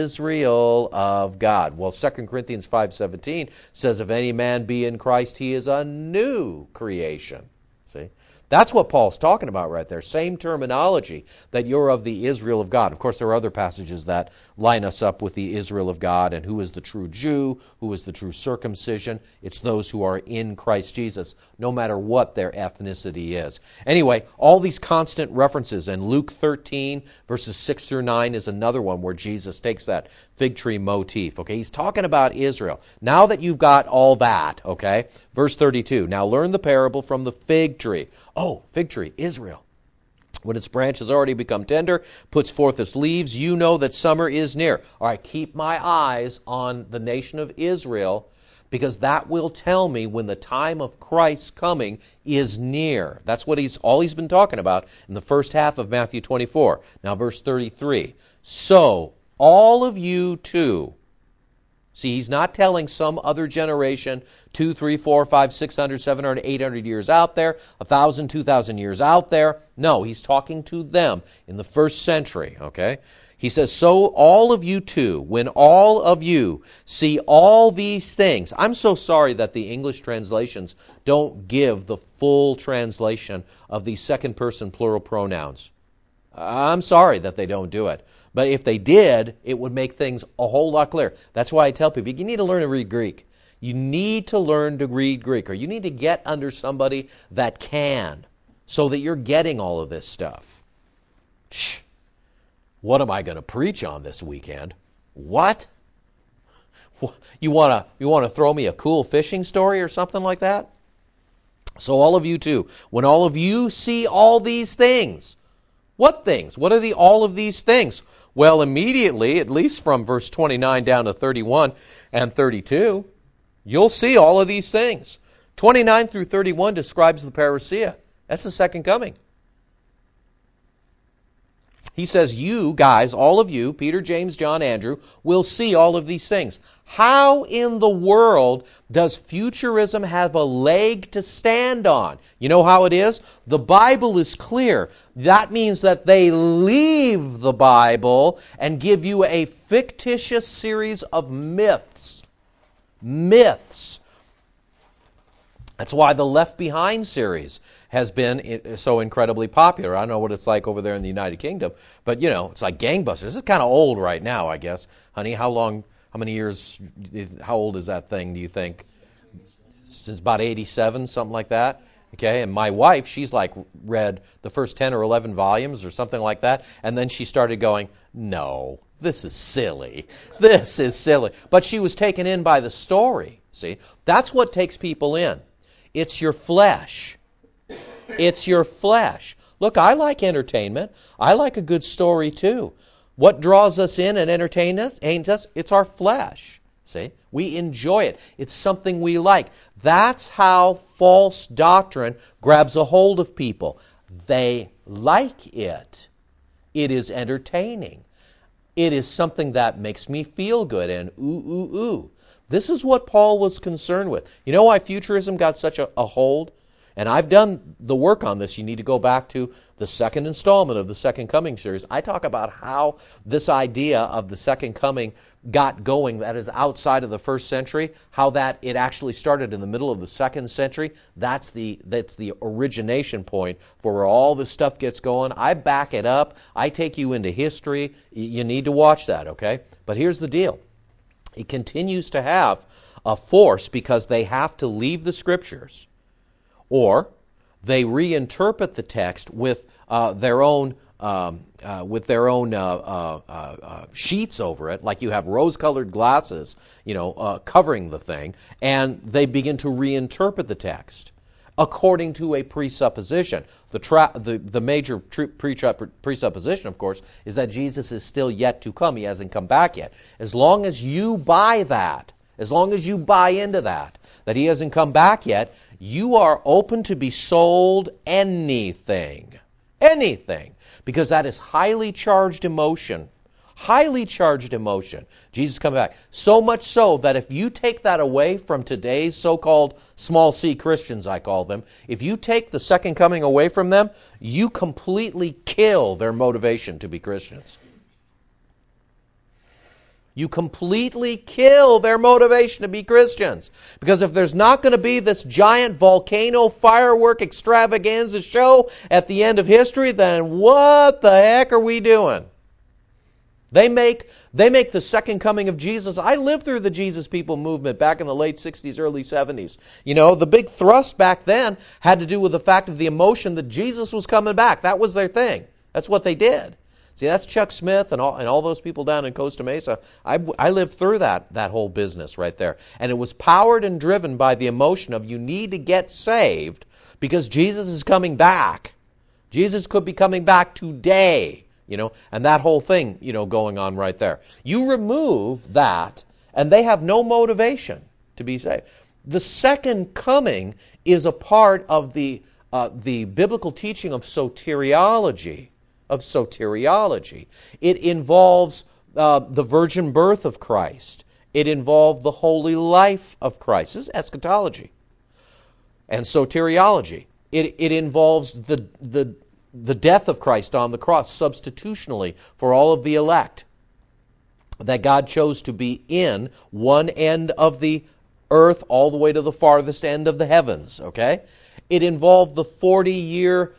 Israel of God. Well, 2 Corinthians 5:17 says, if any man be in Christ, he is a new creation. See? That's what Paul's talking about right there. Same terminology, that you're of the Israel of God. Of course, there are other passages that line us up with the Israel of God and who is the true Jew, who is the true circumcision. It's those who are in Christ Jesus, no matter what their ethnicity is. Anyway, all these constant references, and Luke 13, verses 6 through 9 is another one where Jesus takes that fig tree motif. Okay, he's talking about Israel. Now that you've got all that, okay, verse 32, now learn the parable from the fig tree. Oh, fig tree, Israel. When its branch has already become tender, puts forth its leaves, you know that summer is near. All right, keep my eyes on the nation of Israel, because that will tell me when the time of Christ's coming is near. That's what all he's been talking about in the first half of Matthew 24. Now, verse 33. So, all of you too. See, he's not telling some other generation 2, 3, 4, 5, 600, 700, 800 years out there, 1,000, 2,000 years out there. No, he's talking to them in the first century, okay? He says, so all of you too, when all of you see all these things. I'm so sorry that the English translations don't give the full translation of these second-person plural pronouns. I'm sorry that they don't do it. But if they did, it would make things a whole lot clearer. That's why I tell people, you need to learn to read Greek. You need to learn to read Greek, or you need to get under somebody that can, so that you're getting all of this stuff. What am I going to preach on this weekend? What? You want to throw me a cool fishing story or something like that? So all of you too, when all of you see all these things. What things? What are all of these things? Well, immediately, at least from verse 29 down to 31 and 32, you'll see all of these things. 29 through 31 describes the parousia. That's the second coming. He says, you guys, all of you, Peter, James, John, Andrew, will see all of these things. How in the world does futurism have a leg to stand on? You know how it is? The Bible is clear. That means that they leave the Bible and give you a fictitious series of myths. Myths. That's why the Left Behind series has been so incredibly popular. I don't know what it's like over there in the United Kingdom, but it's like gangbusters. It's kind of old right now, I guess. Honey, how many years, how old is that thing, do you think? Since about 87, something like that. Okay, and my wife, she's read the first 10 or 11 volumes or something like that, and then she started going, no, this is silly. This is silly. But she was taken in by the story, see? That's what takes people in. It's your flesh. It's your flesh. Look, I like entertainment. I like a good story too. What draws us in and entertains us? It's our flesh. See? We enjoy it. It's something we like. That's how false doctrine grabs a hold of people. They like it. It is entertaining. It is something that makes me feel good and ooh. This is what Paul was concerned with. You know why futurism got such a hold? And I've done the work on this. You need to go back to the second installment of the Second Coming series. I talk about how this idea of the Second Coming got going, that is outside of the first century, how that it actually started in the middle of the second century. That's the origination point for where all this stuff gets going. I back it up. I take you into history. You need to watch that, okay? But here's the deal. It continues to have a force because they have to leave the Scriptures, or they reinterpret the text with their own sheets over it, like you have rose-colored glasses, covering the thing, and they begin to reinterpret the text according to a presupposition. The major presupposition, of course, is that Jesus is still yet to come. He hasn't come back yet. As long as you buy that, as long as you buy into that he hasn't come back yet, you are open to be sold anything. Anything. Because that is highly charged emotion. Highly charged emotion. Jesus come back. So much so that if you take that away from today's so-called small c Christians, I call them, if you take the second coming away from them, you completely kill their motivation to be Christians. You completely kill their motivation to be Christians. Because if there's not going to be this giant volcano firework extravaganza show at the end of history, then what the heck are we doing? They make the second coming of Jesus. I lived through the Jesus People movement back in the late 60s, early 70s. The big thrust back then had to do with the fact of the emotion that Jesus was coming back. That was their thing. That's what they did. See, that's Chuck Smith and all those people down in Costa Mesa. I lived through that whole business right there. And it was powered and driven by the emotion of you need to get saved because Jesus is coming back. Jesus could be coming back today, and that whole thing, going on right there. You remove that, and they have no motivation to be saved. The second coming is a part of the biblical teaching of soteriology. It involves the virgin birth of Christ. It involved the holy life of Christ. This is eschatology and soteriology. It involves the death of Christ on the cross substitutionally for all of the elect that God chose to be in one end of the earth all the way to the farthest end of the heavens. Okay, it involved the 40-year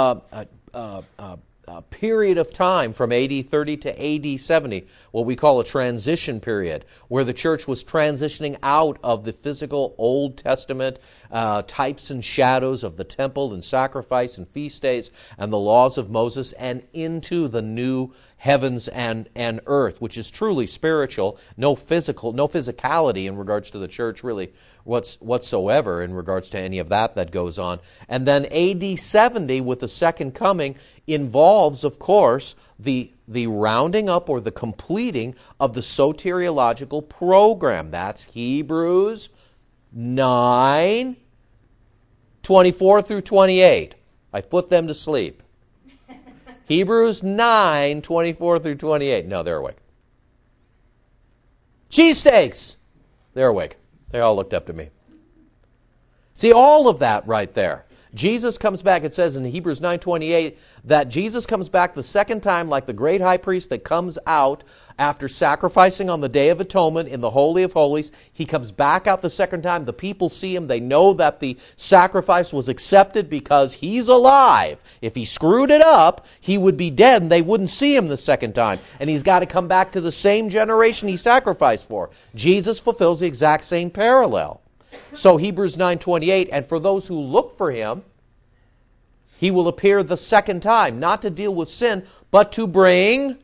period of time from AD 30 to AD 70, what we call a transition period, where the church was transitioning out of the physical Old Testament types and shadows of the temple and sacrifice and feast days and the laws of Moses and into the new heavens and earth, which is truly spiritual, no physicality in regards to the church really whatsoever in regards to any of that goes on. And then AD 70 with the second coming involves, of course, the rounding up or the completing of the soteriological program. That's Hebrews 9, 24 through 28. I put them to sleep. Hebrews 9, 24 through 28. No, they're awake. Cheesesteaks! They're awake. They all looked up to me. See, all of that right there. Jesus comes back, it says in Hebrews 9:28, that Jesus comes back the second time like the great high priest that comes out after sacrificing on the Day of Atonement in the Holy of Holies. He comes back out the second time. The people see him. They know that the sacrifice was accepted because he's alive. If he screwed it up, he would be dead and they wouldn't see him the second time. And he's got to come back to the same generation he sacrificed for. Jesus fulfills the exact same parallel. So Hebrews 9:28, and for those who look for him, he will appear the second time, not to deal with sin, but to bring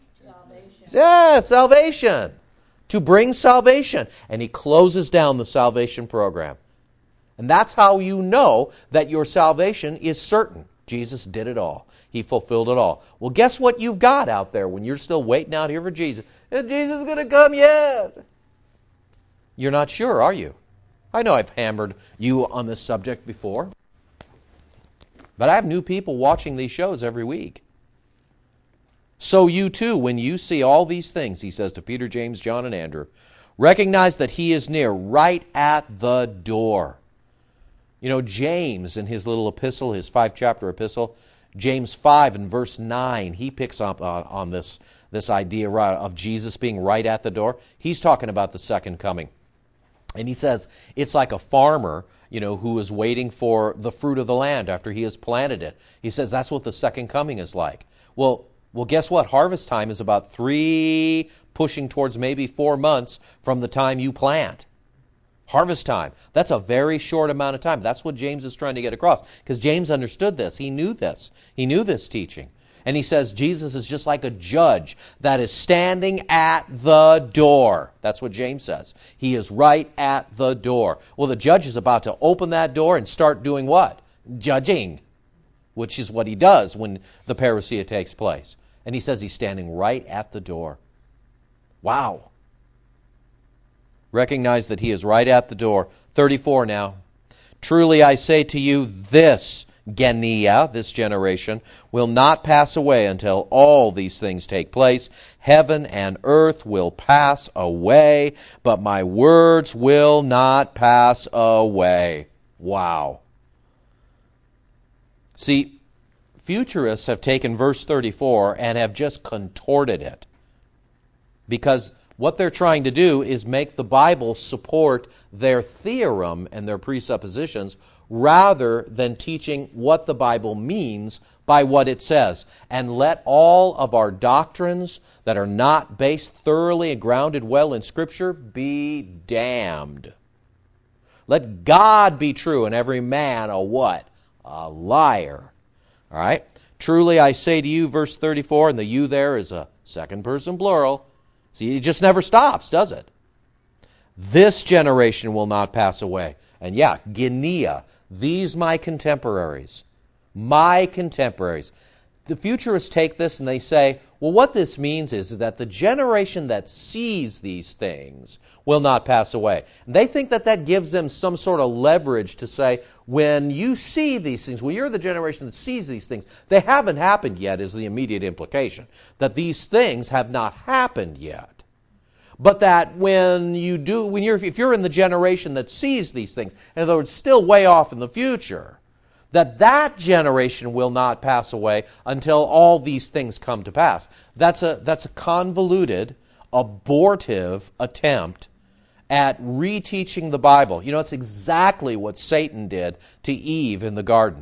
salvation. To bring salvation. And he closes down the salvation program. And that's how you know that your salvation is certain. Jesus did it all. He fulfilled it all. Well, guess what you've got out there when you're still waiting out here for Jesus? Is Jesus going to come yet? You're not sure, are you? I know I've hammered you on this subject before. But I have new people watching these shows every week. So you too, when you see all these things, he says to Peter, James, John, and Andrew, recognize that he is near, right at the door. You know, James, in his little epistle, his 5-chapter epistle, James 5 and verse 9, he picks up on this idea of Jesus being right at the door. He's talking about the second coming. And he says it's like a farmer, who is waiting for the fruit of the land after he has planted it. He says that's what the second coming is like. Well, guess what? Harvest time is about 3, pushing towards maybe 4 months from the time you plant. Harvest time. That's a very short amount of time. That's what James is trying to get across. Because James understood this. He knew this. He knew this teaching. And he says Jesus is just like a judge that is standing at the door. That's what James says. He is right at the door. Well, the judge is about to open that door and start doing what? Judging. Which is what he does when the parousia takes place. And he says he's standing right at the door. Wow. Recognize that he is right at the door. 34 now. Truly I say to you, this Genia, this generation, will not pass away until all these things take place. Heaven and earth will pass away, but my words will not pass away. Wow. See, futurists have taken verse 34 and have just contorted it. Because what they're trying to do is make the Bible support their theorem and their presuppositions rather than teaching what the Bible means by what it says. And let all of our doctrines that are not based thoroughly and grounded well in Scripture be damned. Let God be true and every man a what? A liar. All right? Truly I say to you, verse 34, and the you there is a second person plural. See, it just never stops, does it? This generation will not pass away. And yeah, Genia, these my contemporaries. My contemporaries. The futurists take this and they say, well, what this means is that the generation that sees these things will not pass away. And they think that gives them some sort of leverage to say, when you see these things, when you're the generation that sees these things, they haven't happened yet is the immediate implication. That these things have not happened yet. But that if you're in the generation that sees these things, in other words, still way off in the future, that generation will not pass away until all these things come to pass. That's a convoluted, abortive attempt at reteaching the Bible. It's exactly what Satan did to Eve in the garden.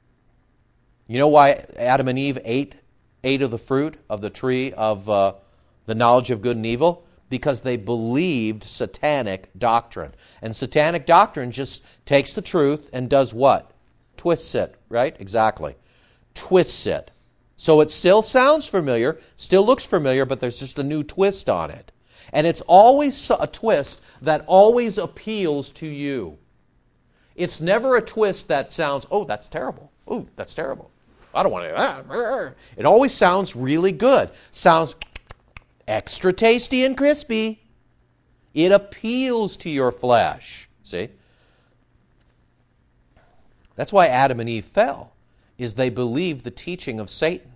You know why Adam and Eve ate of the fruit of the tree of the knowledge of good and evil? Because they believed satanic doctrine. And satanic doctrine just takes the truth and does what? Twists it, right? Exactly. Twists it. So it still sounds familiar, still looks familiar, but there's just a new twist on it. And it's always a twist that always appeals to you. It's never a twist that sounds, oh, that's terrible. Oh, that's terrible. I don't want to do that. It always sounds really good. Sounds extra tasty and crispy. It appeals to your flesh. See? That's why Adam and Eve fell, is they believed the teaching of Satan.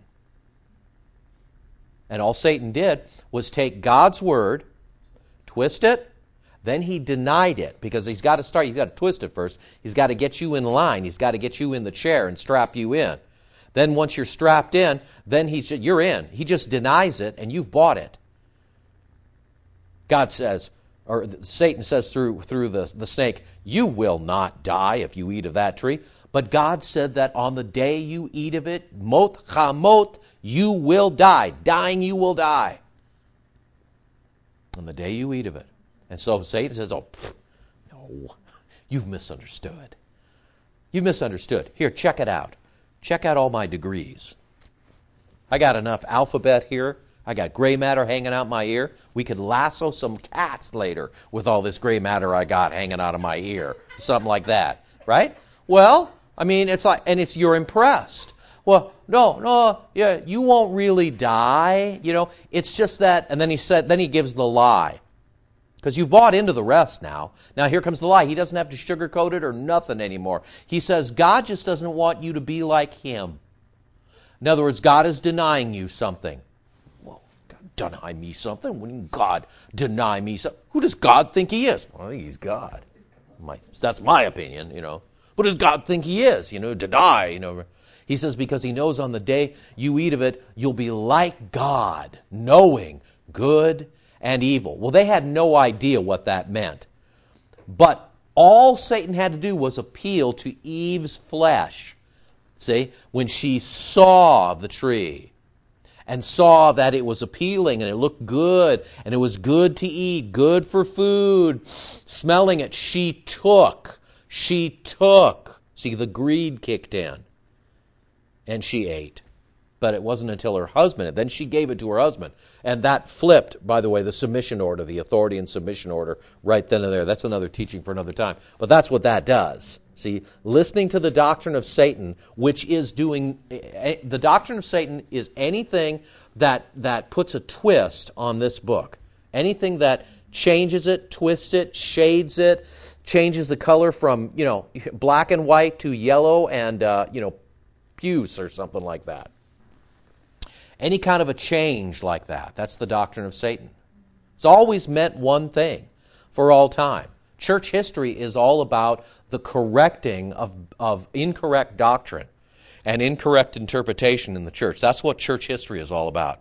And all Satan did was take God's word, twist it, then he denied it, because he's got to twist it first. He's got to get you in line. He's got to get you in the chair and strap you in. Then once you're strapped in, then you're in. He just denies it, and you've bought it. God says, or Satan says through the snake, you will not die if you eat of that tree. But God said that on the day you eat of it, mot chamot, you will die. Dying, you will die. On the day you eat of it. And so Satan says, no, you've misunderstood. You've misunderstood. Here, check it out. Check out all my degrees. I got enough alphabet here. I got gray matter hanging out my ear. We could lasso some cats later with all this gray matter I got hanging out of my ear. Something like that. right? Well, I mean, it's like, and it's you're impressed. Well, no, yeah, you won't really die, It's just that, and then he gives the lie. Because you've bought into the rest now. Now here comes the lie. He doesn't have to sugarcoat it or nothing anymore. He says God just doesn't want you to be like him. In other words, God is denying you something. Well, God deny me something? When God deny me something? Who does God think he is? Well, I think he's God. That's my opinion, What does God think he is? Deny, He says because he knows on the day you eat of it, you'll be like God, knowing good and evil. Well, they had no idea what that meant. But all Satan had to do was appeal to Eve's flesh. See, when she saw the tree and saw that it was appealing and it looked good and it was good to eat, good for food, smelling it, she took. See, the greed kicked in and she ate. But it wasn't until her husband, then she gave it to her husband. And that flipped, by the way, the submission order, the authority and submission order right then and there. That's another teaching for another time. But that's what that does. See, listening to the doctrine of Satan, which is the doctrine of Satan is anything that puts a twist on this book. Anything that changes it, twists it, shades it, changes the color from, black and white to yellow and, puce or something like that. Any kind of a change like that, that's the doctrine of Satan. It's always meant one thing for all time. Church history is all about the correcting of incorrect doctrine and incorrect interpretation in the church. That's what church history is all about.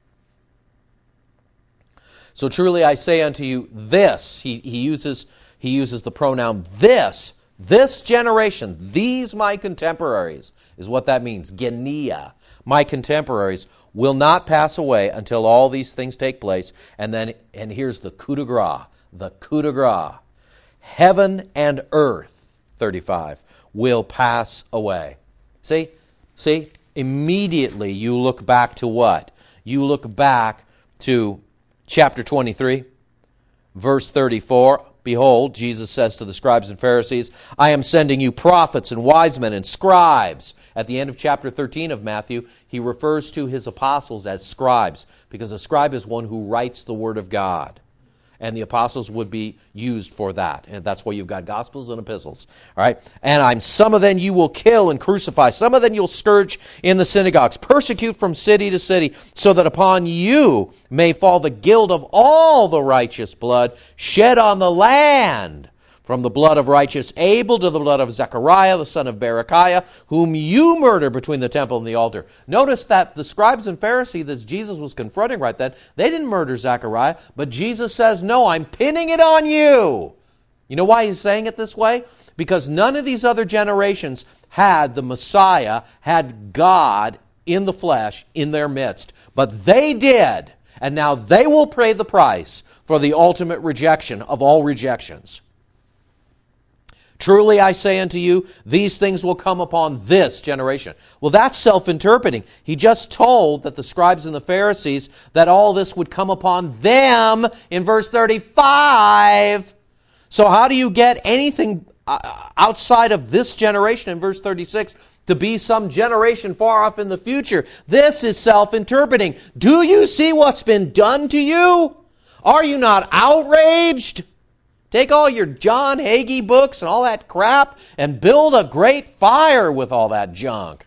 So truly I say unto you, this, he uses the pronoun this generation, these my contemporaries, is what that means, genia. My contemporaries will not pass away until all these things take place. And here's the coup de grace. Heaven and earth, 35, will pass away. See, immediately you look back to what? You look back to chapter 23, verse 34. Behold, Jesus says to the scribes and Pharisees, I am sending you prophets and wise men and scribes. At the end of chapter 13 of Matthew, he refers to his apostles as scribes, because a scribe is one who writes the Word of God. And the apostles would be used for that. And that's why you've got gospels and epistles. All right? And some of them you will kill and crucify. Some of them you'll scourge in the synagogues. Persecute from city to city, so that upon you may fall the guilt of all the righteous blood shed on the land, from the blood of righteous Abel to the blood of Zechariah, the son of Berechiah, whom you murdered between the temple and the altar. Notice that the scribes and Pharisees that Jesus was confronting right then, they didn't murder Zechariah, but Jesus says, no, I'm pinning it on you. You know why he's saying it this way? Because none of these other generations had the Messiah, had God in the flesh in their midst. But they did, and now they will pay the price for the ultimate rejection of all rejections. Truly I say unto you, these things will come upon this generation. Well, that's self-interpreting. He just told that the scribes and the Pharisees that all this would come upon them in verse 35. So how do you get anything outside of this generation in verse 36 to be some generation far off in the future? This is self-interpreting. Do you see what's been done to you? Are you not outraged? Take all your John Hagee books and all that crap and build a great fire with all that junk.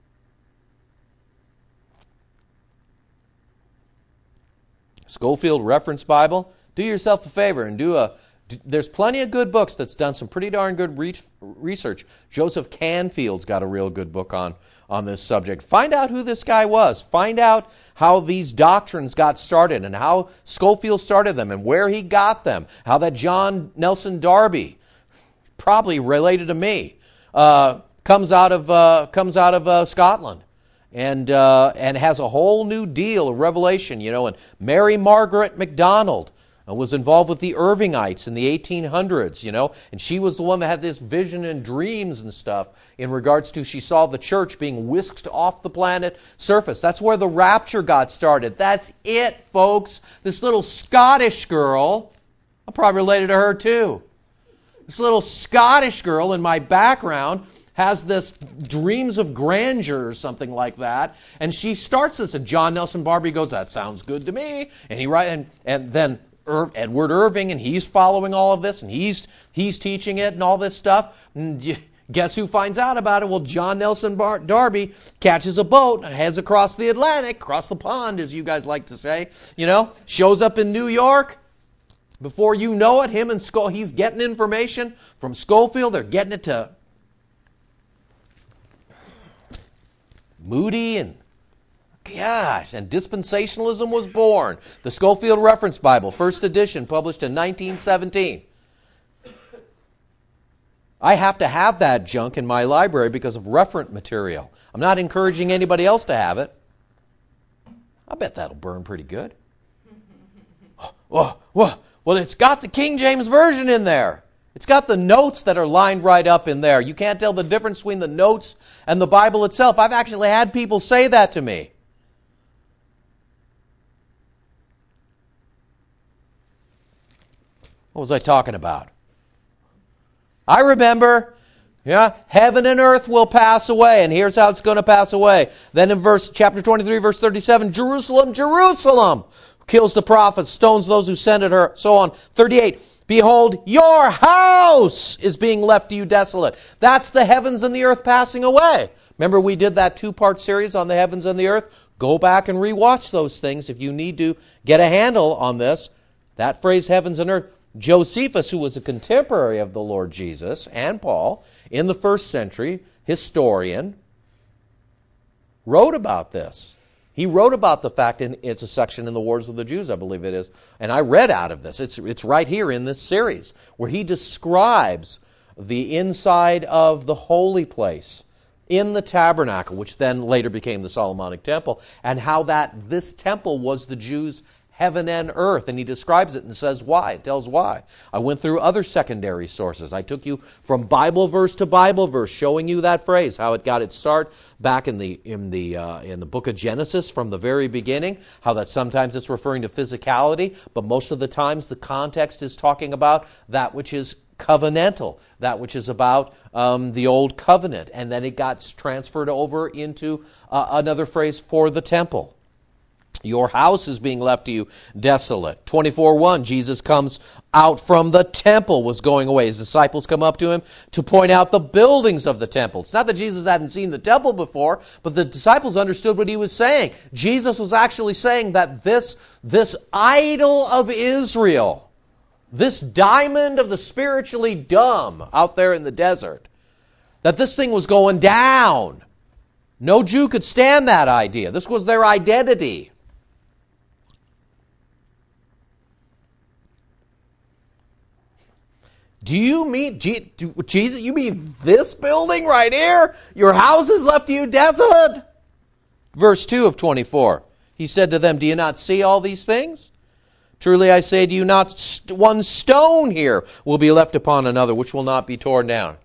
Schofield Reference Bible, do yourself a favor and there's plenty of good books that's done some pretty darn good research. Joseph Canfield's got a real good book on this subject. Find out who this guy was. Find out how these doctrines got started and how Schofield started them and where he got them. How that John Nelson Darby, probably related to me, comes out of Scotland. And has a whole new deal of revelation, and Mary Margaret MacDonald was involved with the Irvingites in the 1800s, and she was the one that had this vision and dreams and stuff in regards to she saw the church being whisked off the planet surface. That's where the rapture got started. That's it, folks. This little Scottish girl, I'm probably related to her too. This little Scottish girl in my background has this dreams of grandeur or something like that, and she starts this, and John Nelson Darby goes, that sounds good to me, and and then Edward Irving, and he's following all of this, and he's teaching it and all this stuff. And guess who finds out about it? Well, John Nelson Darby catches a boat, heads across the Atlantic, across the pond, as you guys like to say, shows up in New York. Before you know it, him and he's getting information from Schofield. They're getting it to Moody, and dispensationalism was born. The Schofield Reference Bible, first edition, published in 1917. I have to have that junk in my library because of referent material. I'm not encouraging anybody else to have it. I bet that'll burn pretty good. Well, it's got the King James Version in there. It's got the notes that are lined right up in there. You can't tell the difference between the notes and the Bible itself. I've actually had people say that to me. What was I talking about? I remember, heaven and earth will pass away, and here's how it's going to pass away. Then in chapter 23, verse 37, Jerusalem, Jerusalem, kills the prophets, stones those who sent her, so on. 38, behold, your house is being left to you desolate. That's the heavens and the earth passing away. Remember we did that 2-part series on the heavens and the earth? Go back and rewatch those things if you need to get a handle on this. That phrase, heavens and earth. Josephus, who was a contemporary of the Lord Jesus and Paul in the first century, historian, wrote about this. He wrote about the fact, it's a section in the Wars of the Jews, I believe it is, and I read out of this. It's right here in this series, where he describes the inside of the holy place in the tabernacle, which then later became the Solomonic temple, and how this temple was the Jews' heaven and earth, and he describes it and says why. It tells why. I went through other secondary sources. I took you from Bible verse to Bible verse, showing you that phrase, how it got its start back in the book of Genesis from the very beginning. How that sometimes it's referring to physicality, but most of the times the context is talking about that which is covenantal, that which is about the old covenant, and then it got transferred over into another phrase for the temple. Your house is being left to you desolate. 24:1, Jesus comes out from the temple, was going away. His disciples come up to him to point out the buildings of the temple. It's not that Jesus hadn't seen the temple before, but the disciples understood what he was saying. Jesus was actually saying that this idol of Israel, this diamond of the spiritually dumb out there in the desert, that this thing was going down. No Jew could stand that idea. This was their identity. Do you mean, Jesus, you mean this building right here? Your house is left to you desolate? Verse 2 of 24. He said to them, do you not see all these things? Truly I say to you, not one stone here will be left upon another, which will not be torn down.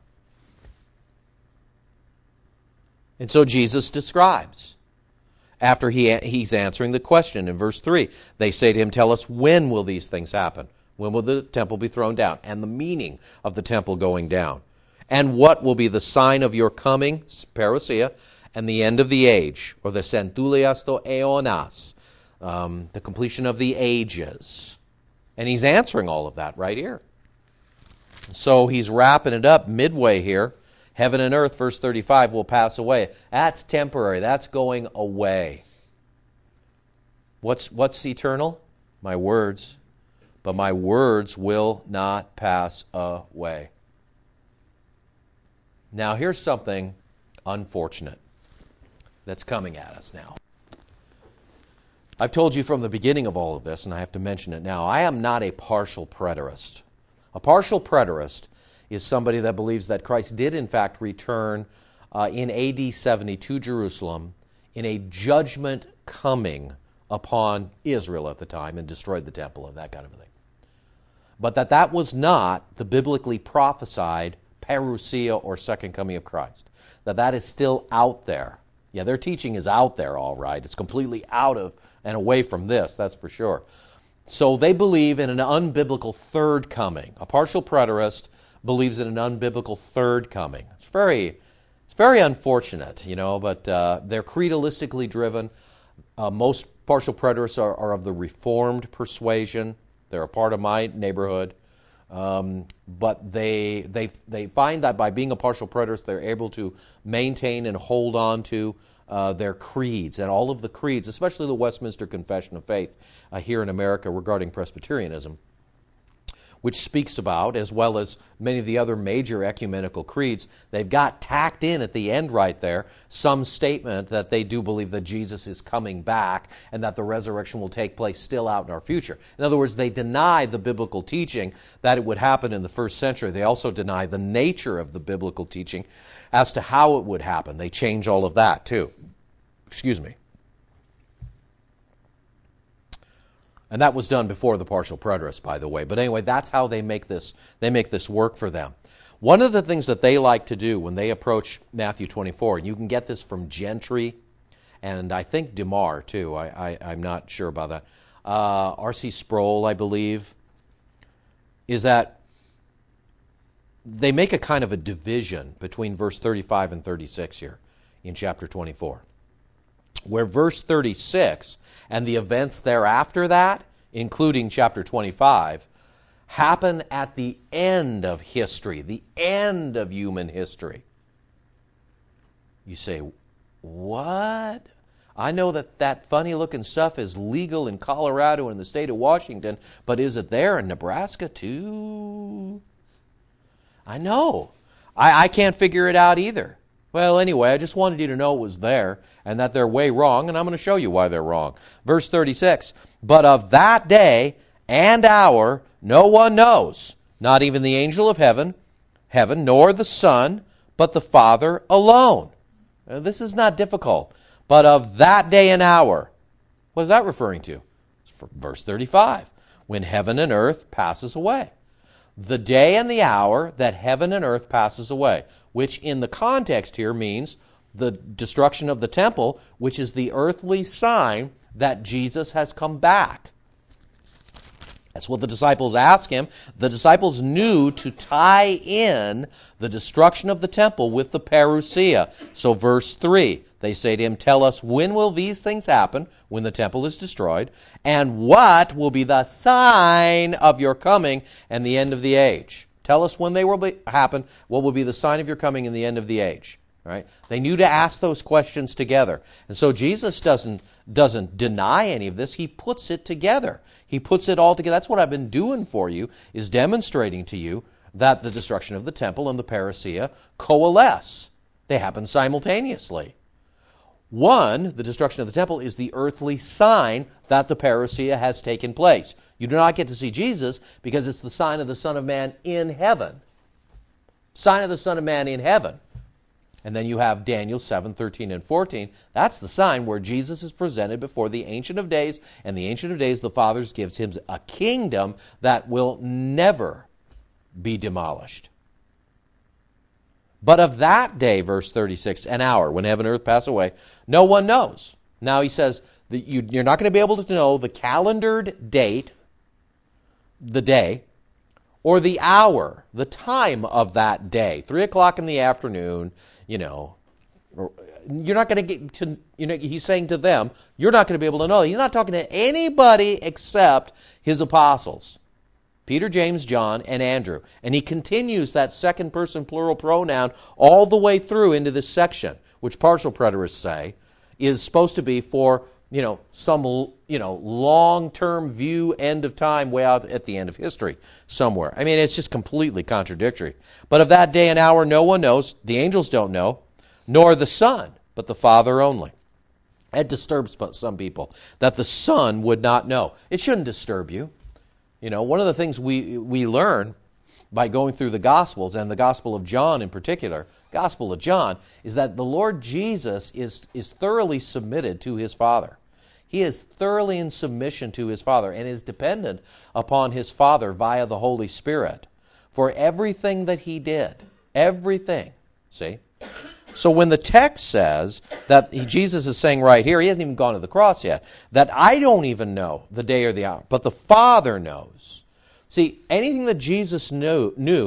And so Jesus describes, after he's answering the question in verse 3, they say to him, tell us, when will these things happen? When will the temple be thrown down? And the meaning of the temple going down. And what will be the sign of your coming, parousia, and the end of the age, or the centulias to aeonas, the completion of the ages. And he's answering all of that right here. So he's wrapping it up midway here. Heaven and earth, verse 35, will pass away. That's temporary. That's going away. What's eternal? My words. But my words will not pass away. Now here's something unfortunate that's coming at us now. I've told you from the beginning of all of this, and I have to mention it now, I am not a partial preterist. A partial preterist is somebody that believes that Christ did in fact return in AD 70 to Jerusalem in a judgment coming upon Israel at the time and destroyed the temple and that kind of thing. But that was not the biblically prophesied parousia or second coming of Christ. That is still out there. Yeah, their teaching is out there, all right. It's completely out of and away from this, that's for sure. So they believe in an unbiblical third coming. A partial preterist believes in an unbiblical third coming. It's very unfortunate, but they're creedalistically driven. Most partial preterists are of the Reformed persuasion. They're a part of my neighborhood. But they find that by being a partial preterist, they're able to maintain and hold on to their creeds. And all of the creeds, especially the Westminster Confession of Faith here in America regarding Presbyterianism, which speaks about, as well as many of the other major ecumenical creeds, they've got tacked in at the end right there some statement that they do believe that Jesus is coming back and that the resurrection will take place still out in our future. In other words, they deny the biblical teaching that it would happen in the first century. They also deny the nature of the biblical teaching as to how it would happen. They change all of that too. Excuse me. And that was done before the partial preterists, by the way. But anyway, that's how they make this work for them. One of the things that they like to do when they approach Matthew 24, and you can get this from Gentry, and I think DeMar too, I'm not sure about that, R.C. Sproul, I believe, is that they make a kind of a division between verse 35 and 36 here in chapter 24. Where verse 36 and the events thereafter that, including chapter 25, happen at the end of history, the end of human history. You say, what? I know that funny-looking stuff is legal in Colorado and the state of Washington, but is it there in Nebraska too? I know. I can't figure it out either. Well, anyway, I just wanted you to know it was there and that they're way wrong, and I'm going to show you why they're wrong. Verse 36, but of that day and hour no one knows, not even the angel of heaven, nor the Son, but the Father alone. Now, this is not difficult. But of that day and hour, what is that referring to? Verse 35, when heaven and earth passes away. The day and the hour that heaven and earth passes away, which in the context here means the destruction of the temple, which is the earthly sign that Jesus has come back. That's what the disciples asked him. The disciples knew to tie in the destruction of the temple with the parousia. So verse 3, they say to him, tell us, when will these things happen, when the temple is destroyed? And what will be the sign of your coming and the end of the age? Tell us when they will happen, what will be the sign of your coming and the end of the age. Right? They knew to ask those questions together. And so Jesus doesn't deny any of this. He puts it together. He puts it all together. That's what I've been doing for you, is demonstrating to you that the destruction of the temple and the parousia coalesce. They happen simultaneously. One, the destruction of the temple, is the earthly sign that the parousia has taken place. You do not get to see Jesus because it's the sign of the Son of Man in heaven. Sign of the Son of Man in heaven. And then you have Daniel 7:13 and 14. That's the sign where Jesus is presented before the Ancient of Days, and the Ancient of Days, the Father, gives him a kingdom that will never be demolished. But of that day, verse 36, an hour, when heaven and earth pass away, no one knows. Now he says that you're not going to be able to know the calendared date, the day, or the hour, the time of that day, 3 o'clock in the afternoon, you're not going to get to, he's saying to them, you're not going to be able to know. He's not talking to anybody except his apostles, Peter, James, John, and Andrew. And he continues that second person plural pronoun all the way through into this section, which partial preterists say is supposed to be for, some, long-term view, end of time, way out at the end of history somewhere. I mean, it's just completely contradictory. But of that day and hour no one knows, the angels don't know, nor the Son, but the Father only. It disturbs some people that the Son would not know. It shouldn't disturb you. One of the things we learn by going through the Gospels, and the Gospel of John in particular, Gospel of John, is that the Lord Jesus is thoroughly submitted to his Father. He is thoroughly in submission to his Father and is dependent upon his Father via the Holy Spirit for everything that he did. Everything. See? So when the text says that Jesus is saying right here, he hasn't even gone to the cross yet, that I don't even know the day or the hour, but the Father knows. See, anything that Jesus knew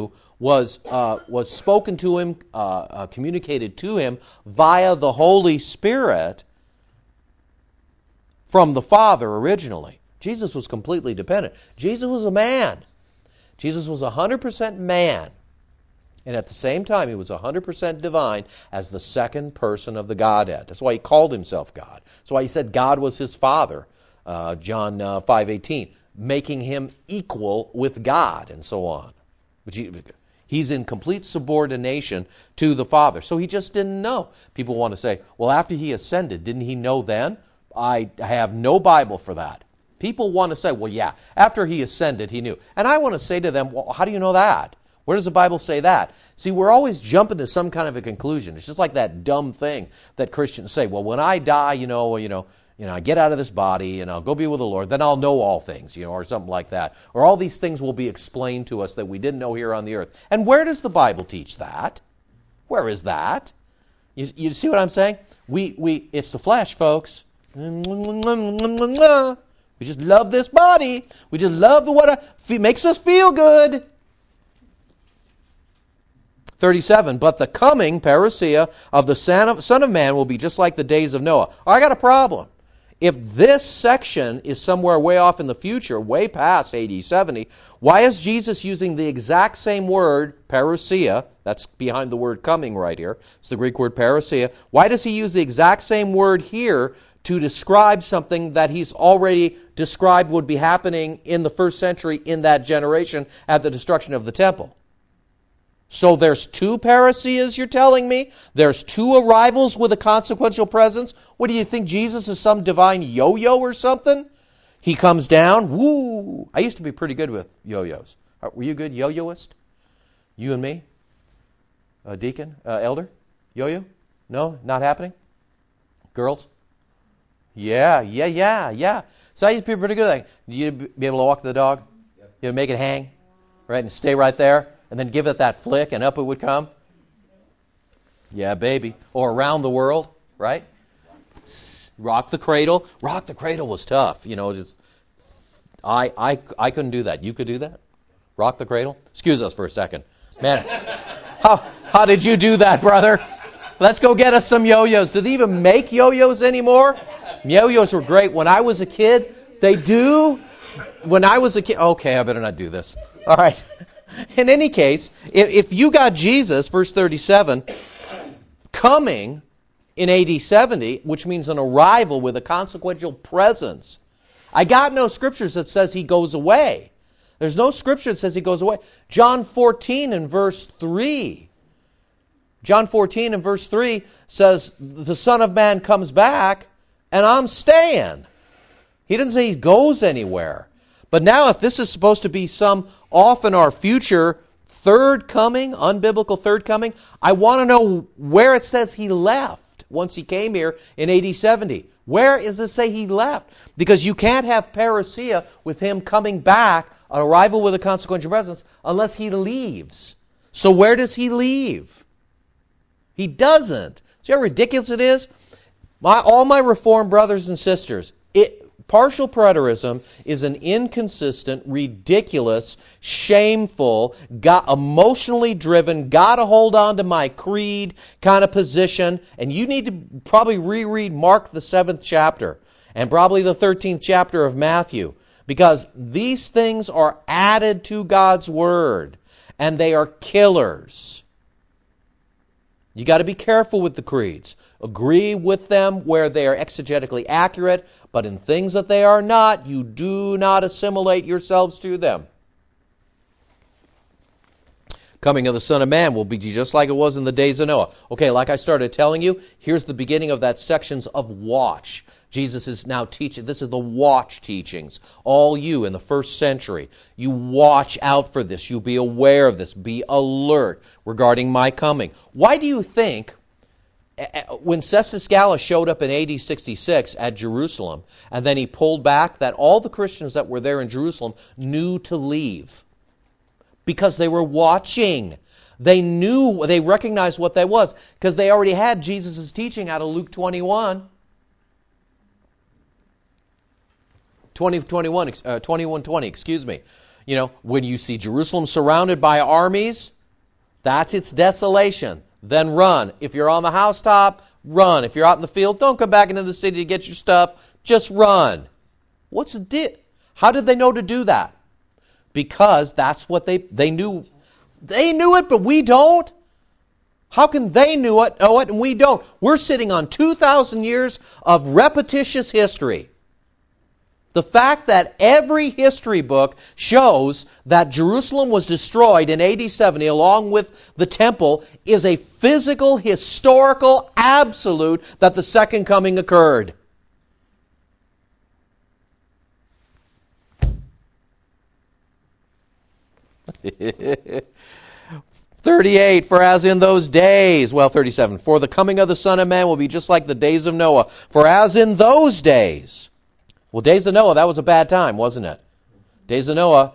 was spoken to him, communicated to him via the Holy Spirit from the Father originally. Jesus was completely dependent. Jesus was a man. Jesus was 100% man. And at the same time, he was 100% divine as the second person of the Godhead. That's why he called himself God. That's why he said God was his Father, John 5:18, making him equal with God and so on. But he's in complete subordination to the Father. So he just didn't know. People want to say, well, after he ascended, didn't he know then? I have no Bible for that. People want to say, well, yeah, after he ascended, he knew. And I want to say to them, well, how do you know that? Where does the Bible say that? See, we're always jumping to some kind of a conclusion. It's just like that dumb thing that Christians say, well, when I die, I get out of this body and I'll go be with the Lord, then I'll know all things, or something like that. Or all these things will be explained to us that we didn't know here on the earth. And where does the Bible teach that? Where is that? You see what I'm saying? It's the flesh, folks. We just love this body. We just love what makes us feel good. 37, but the coming, parousia, of the Son of Man will be just like the days of Noah. I got a problem. If this section is somewhere way off in the future, way past AD 70, why is Jesus using the exact same word, parousia, that's behind the word coming right here, it's the Greek word parousia, why does he use the exact same word here to describe something that he's already described would be happening in the first century in that generation at the destruction of the temple? So there's two parousias, you're telling me? There's two arrivals with a consequential presence? What do you think, Jesus is some divine yo-yo or something? He comes down, woo! I used to be pretty good with yo-yos. Were you a good yo-yoist? You and me? Deacon? Elder? Yo-yo? No? Not happening? Girls? Yeah. So I used to be pretty good at that. You'd be able to walk the dog? You'd make it hang? Right? And stay right there? And then give it that flick, and up it would come? Yeah, baby. Or around the world, right? Rock the cradle. Rock the cradle was tough. I couldn't do that. You could do that? Rock the cradle? Excuse us for a second. Man, how did you do that, brother? Let's go get us some yo-yos. Do they even make yo-yos anymore? Yo-yos were great. When I was a kid, they do. When I was a kid... Okay, I better not do this. All right. In any case, if you got Jesus, verse 37, coming in AD 70, which means an arrival with a consequential presence, I got no scriptures that says he goes away. There's no scripture that says he goes away. John 14 and verse 3. John 14 and verse 3 says, the Son of Man comes back, and I'm staying. He doesn't say he goes anywhere. But now if this is supposed to be some off in our future third coming, unbiblical third coming, I want to know where it says he left once he came here in AD 70. Where does it say he left? Because you can't have parousia with him coming back, an arrival with a consequential presence, unless he leaves. So where does he leave? He doesn't. See how ridiculous it is? All my Reformed brothers and sisters, partial preterism is an inconsistent, ridiculous, shameful, emotionally driven, gotta hold on to my creed kind of position. And you need to probably reread Mark the 7th chapter and probably the 13th chapter of Matthew, because these things are added to God's Word and they are killers. You got to be careful with the creeds. Agree with them where they are exegetically accurate, but in things that they are not, you do not assimilate yourselves to them. Coming of the Son of Man will be just like it was in the days of Noah. Okay, like I started telling you, here's the beginning of that sections of watch. Jesus is now teaching. This is the watch teachings. All you in the first century, you watch out for this. You be aware of this. Be alert regarding my coming. Why do you think when Cestus Gallus showed up in AD 66 at Jerusalem, and then he pulled back, that all the Christians that were there in Jerusalem knew to leave? Because they were watching. They knew, they recognized what that was, because they already had Jesus' teaching out of Luke 21. 21:20, excuse me. You know, when you see Jerusalem surrounded by armies, That's its desolation. Then run. If you're on the housetop, run. If you're out in the field, don't come back into the city to get your stuff. Just run. What's the deal? How did they know to do that? Because that's what they knew. They knew it, but we don't. How can they know it, and we don't? We're sitting on 2,000 years of repetitious history. The fact that every history book shows that Jerusalem was destroyed in AD 70 along with the temple is a physical, historical absolute that the second coming occurred. "38, for as in those days," 37, "for the coming of the Son of Man will be just like the days of Noah. For as in those days." Well, days of Noah, that was a bad time, wasn't it? Days of Noah,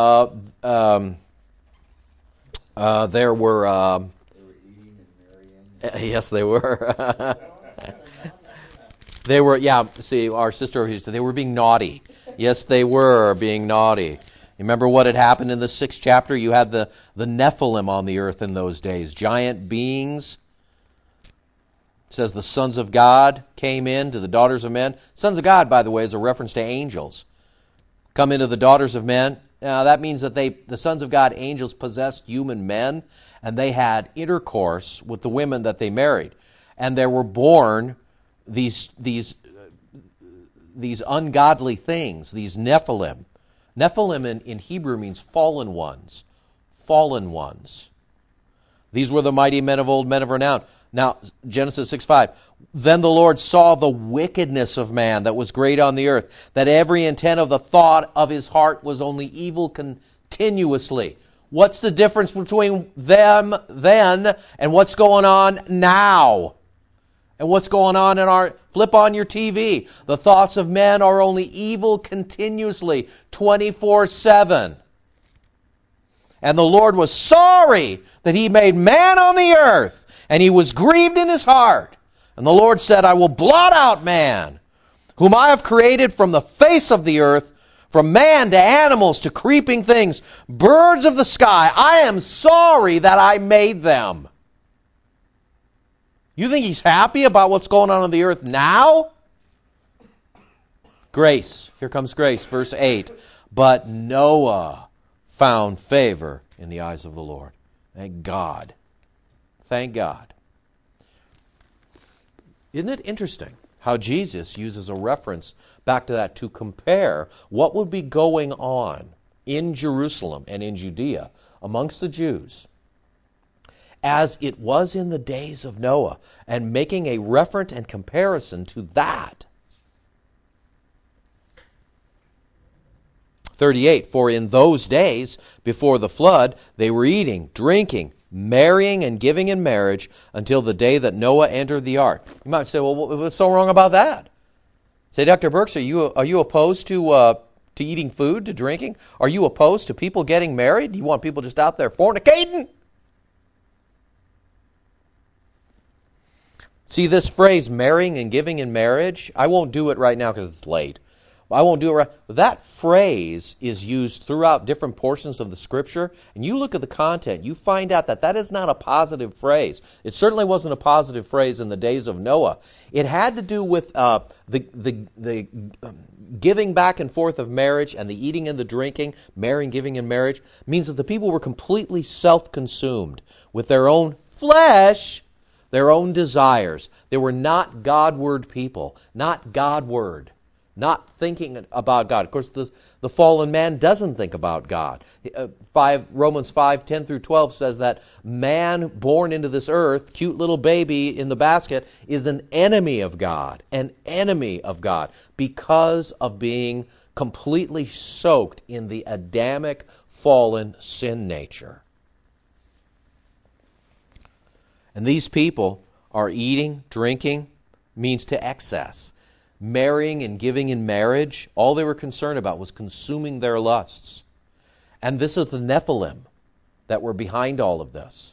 there were... They were eating and marrying. Yes, they were. They were, our sister used to, they were being naughty. Yes, they were being naughty. Remember what had happened in the 6th chapter? You had the Nephilim on the earth in those days, giant beings. It says the sons of God came in to the daughters of men. Sons of God, by the way, is a reference to angels. Come into the daughters of men. Now, that means that the sons of God, angels, possessed human men, and they had intercourse with the women that they married. And there were born these ungodly things, these Nephilim. Nephilim in Hebrew means fallen ones. Fallen ones. These were the mighty men of old, men of renown. Now, Genesis 6:5, "Then the Lord saw the wickedness of man that was great on the earth, that every intent of the thought of his heart was only evil continuously." What's the difference between them then and what's going on now? And what's going on flip on your TV. The thoughts of men are only evil continuously, 24/7. "And the Lord was sorry that he made man on the earth, and he was grieved in his heart. And the Lord said, I will blot out man, whom I have created from the face of the earth, from man to animals to creeping things, birds of the sky. I am sorry that I made them." You think he's happy about what's going on the earth now? Grace. Here comes grace. Verse 8. "But Noah found favor in the eyes of the Lord." Thank God. Thank God. Isn't it interesting how Jesus uses a reference back to that to compare what would be going on in Jerusalem and in Judea amongst the Jews as it was in the days of Noah, and making a reference and comparison to that. 38, "For in those days before the flood they were eating, drinking, marrying, and giving in marriage until the day that Noah entered the ark." You might say, well, what's so wrong about that? Say, Dr. Burks, are you opposed to eating food, to drinking? Are you opposed to people getting married? Do you want people just out there fornicating? See this phrase, marrying and giving in marriage? I won't do it right now because it's late. I won't do it right. That phrase is used throughout different portions of the Scripture, and you look at the content, you find out that is not a positive phrase. It certainly wasn't a positive phrase in the days of Noah. It had to do with the giving back and forth of marriage and the eating and the drinking, marrying, giving in marriage, means that the people were completely self-consumed with their own flesh, their own desires. They were not God-word people, not God-word. Not thinking about God. Of course, the fallen man doesn't think about God. Romans 5:10 through 12 says that man born into this earth, cute little baby in the basket, is an enemy of God. An enemy of God because of being completely soaked in the Adamic fallen sin nature. And these people are eating, drinking, means to excess. Marrying and giving in marriage, all they were concerned about was consuming their lusts. And this is the Nephilim that were behind all of this.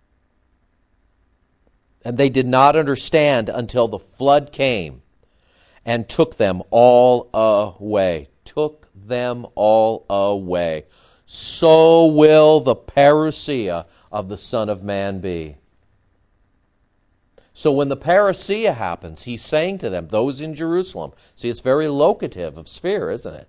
And they did not understand until the flood came and took them all away. Took them all away. so will the parousia of the Son of Man be. So when the parousia happens, he's saying to them, those in Jerusalem, see, it's very locative of sphere, isn't it?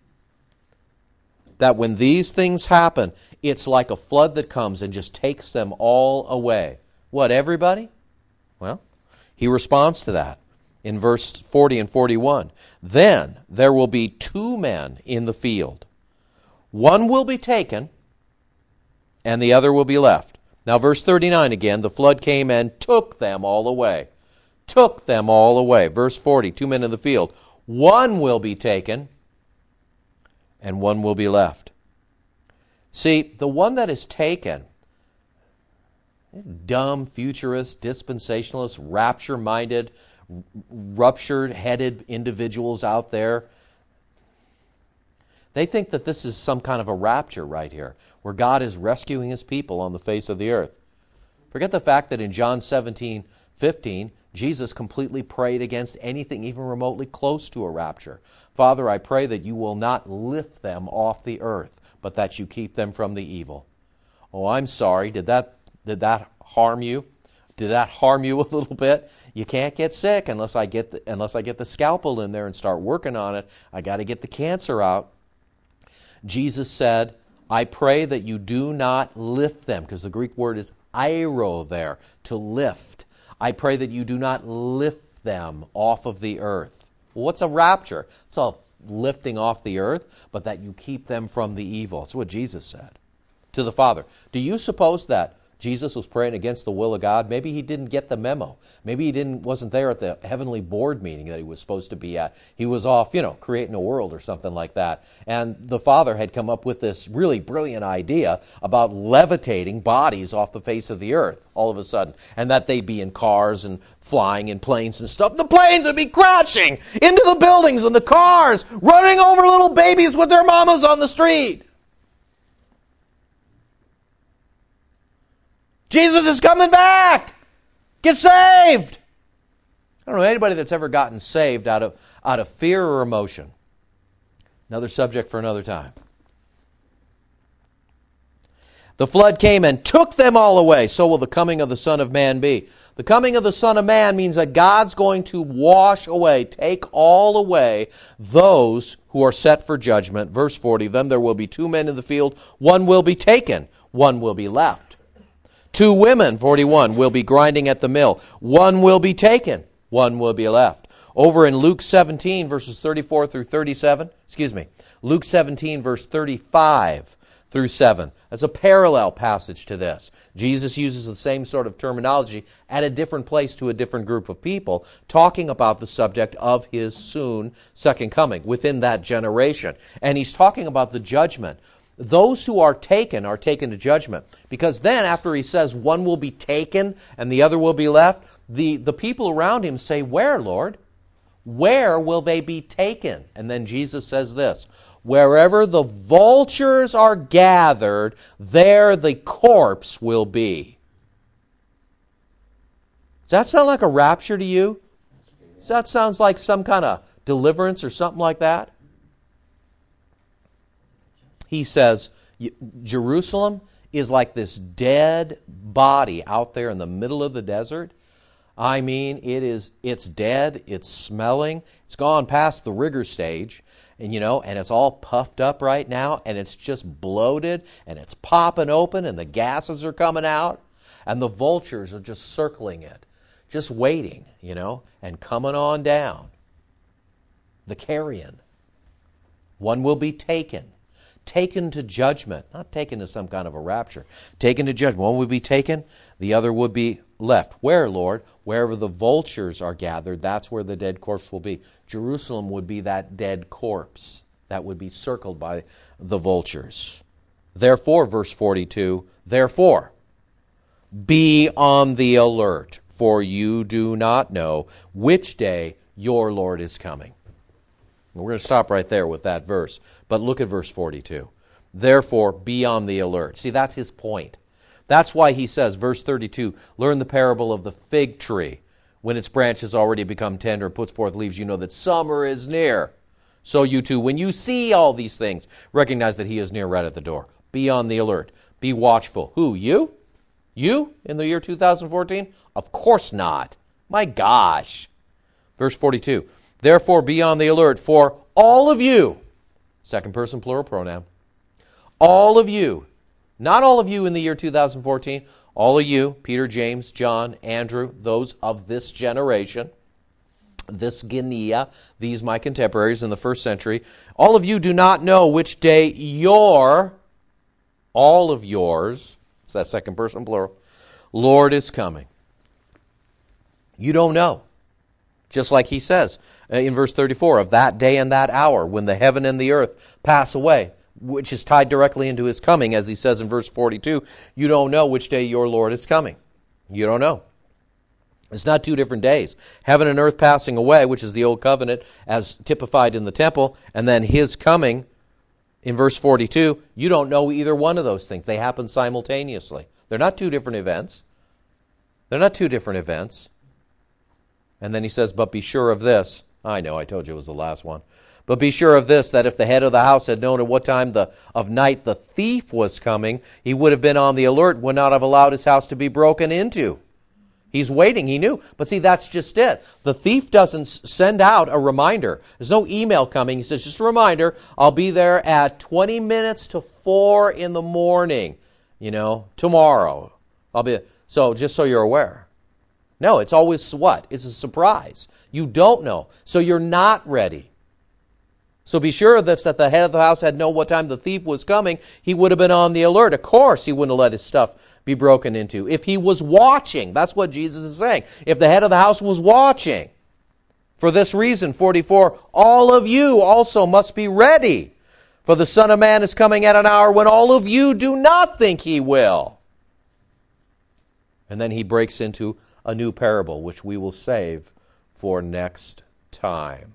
That when these things happen, it's like a flood that comes and just takes them all away. What, everybody? Well, he responds to that in verse 40 and 41. Then there will be 2 men in the field. One will be taken, and the other will be left. Now, verse 39 again, the flood came and took them all away. Took them all away. Verse 40, 2 men in the field. One will be taken, and one will be left. See, the one that is taken, dumb, futurist, dispensationalist, rapture-minded, ruptured-headed individuals out there, they think that this is some kind of a rapture right here, where God is rescuing his people on the face of the earth. Forget the fact that in John 17:15, Jesus completely prayed against anything even remotely close to a rapture. Father, I pray that you will not lift them off the earth, but that you keep them from the evil. Oh, I'm sorry. Did that harm you? Did that harm you a little bit? You can't get sick unless I get the scalpel in there and start working on it. I got to get the cancer out. Jesus said, I pray that you do not lift them, because the Greek word is airo there, to lift. I pray that you do not lift them off of the earth. Well, what's a rapture? It's a lifting off the earth, but that you keep them from the evil. That's what Jesus said to the Father. Do you suppose that Jesus was praying against the will of God? Maybe he didn't get the memo. Maybe he wasn't there at the heavenly board meeting that he was supposed to be at. He was off, creating a world or something like that. And the Father had come up with this really brilliant idea about levitating bodies off the face of the earth all of a sudden, and that they'd be in cars and flying in planes and stuff. The planes would be crashing into the buildings and the cars, running over little babies with their mamas on the street. Jesus is coming back. Get saved. I don't know anybody that's ever gotten saved out of fear or emotion. Another subject for another time. The flood came and took them all away. So will the coming of the Son of Man be. The coming of the Son of Man means that God's going to wash away, take all away those who are set for judgment. Verse 40, then there will be 2 men in the field. One will be taken, one will be left. 2 women, 41, will be grinding at the mill. One will be taken, one will be left. Over in Luke 17, verses 34 through 37, Luke 17, verse 35 through 7. That's a parallel passage to this. Jesus uses the same sort of terminology at a different place to a different group of people, talking about the subject of his soon second coming within that generation. And he's talking about the judgment. Those who are taken to judgment. Because then, after he says one will be taken and the other will be left, the people around him say, where, Lord? Where will they be taken? And then Jesus says this, wherever the vultures are gathered, there the corpse will be. Does that sound like a rapture to you? Does that sound like some kind of deliverance or something like that? He says, Jerusalem is like this dead body out there in the middle of the desert. I mean, it's dead, it's smelling, it's gone past the rigor stage, and it's all puffed up right now, and it's just bloated, and it's popping open, and the gases are coming out, and the vultures are just circling it, just waiting, and coming on down. The carrion. One will be taken to judgment, not taken to some kind of a rapture, taken to judgment. One would be taken, the other would be left. Where, Lord? Wherever the vultures are gathered, that's where the dead corpse will be. Jerusalem would be that dead corpse that would be circled by the vultures. Therefore, verse 42, therefore, be on the alert, for you do not know which day your Lord is coming. We're going to stop right there with that verse. But look at verse 42. Therefore, be on the alert. See, that's his point. That's why he says, verse 32, learn the parable of the fig tree. When its branch has already become tender and puts forth leaves, you know that summer is near. So you too, when you see all these things, recognize that he is near, right at the door. Be on the alert. Be watchful. Who? You? You in the year 2014? Of course not. My gosh. Verse 42. Therefore be on the alert, for all of you, second person plural pronoun, all of you, not all of you in the year 2014, all of you, Peter, James, John, Andrew, those of this generation, this Guinea, these my contemporaries in the first century, all of you do not know which day all of yours, it's that second person plural, Lord is coming. You don't know. Just like he says in verse 34, of that day and that hour when the heaven and the earth pass away, which is tied directly into his coming, as he says in verse 42, you don't know which day your Lord is coming. You don't know. It's not two different days. Heaven and earth passing away, which is the old covenant as typified in the temple, and then his coming in verse 42, you don't know either one of those things. They happen simultaneously. They're not two different events. They're not two different events. And then he says, but be sure of this. I know, I told you it was the last one. But be sure of this, that if the head of the house had known at what time of night the thief was coming, he would have been on the alert, would not have allowed his house to be broken into. He's waiting, he knew. But see, that's just it. The thief doesn't send out a reminder. There's no email coming. He says, just a reminder, I'll be there at 20 minutes to 4 in the morning, tomorrow. So just so you're aware. No, it's always what? It's a surprise. You don't know. So you're not ready. So be sure of this, that the head of the house had known what time the thief was coming, he would have been on the alert. Of course he wouldn't have let his stuff be broken into. If he was watching, that's what Jesus is saying. If the head of the house was watching. For this reason, 44, all of you also must be ready. For the Son of Man is coming at an hour when all of you do not think he will. And then he breaks into a new parable, which we will save for next time.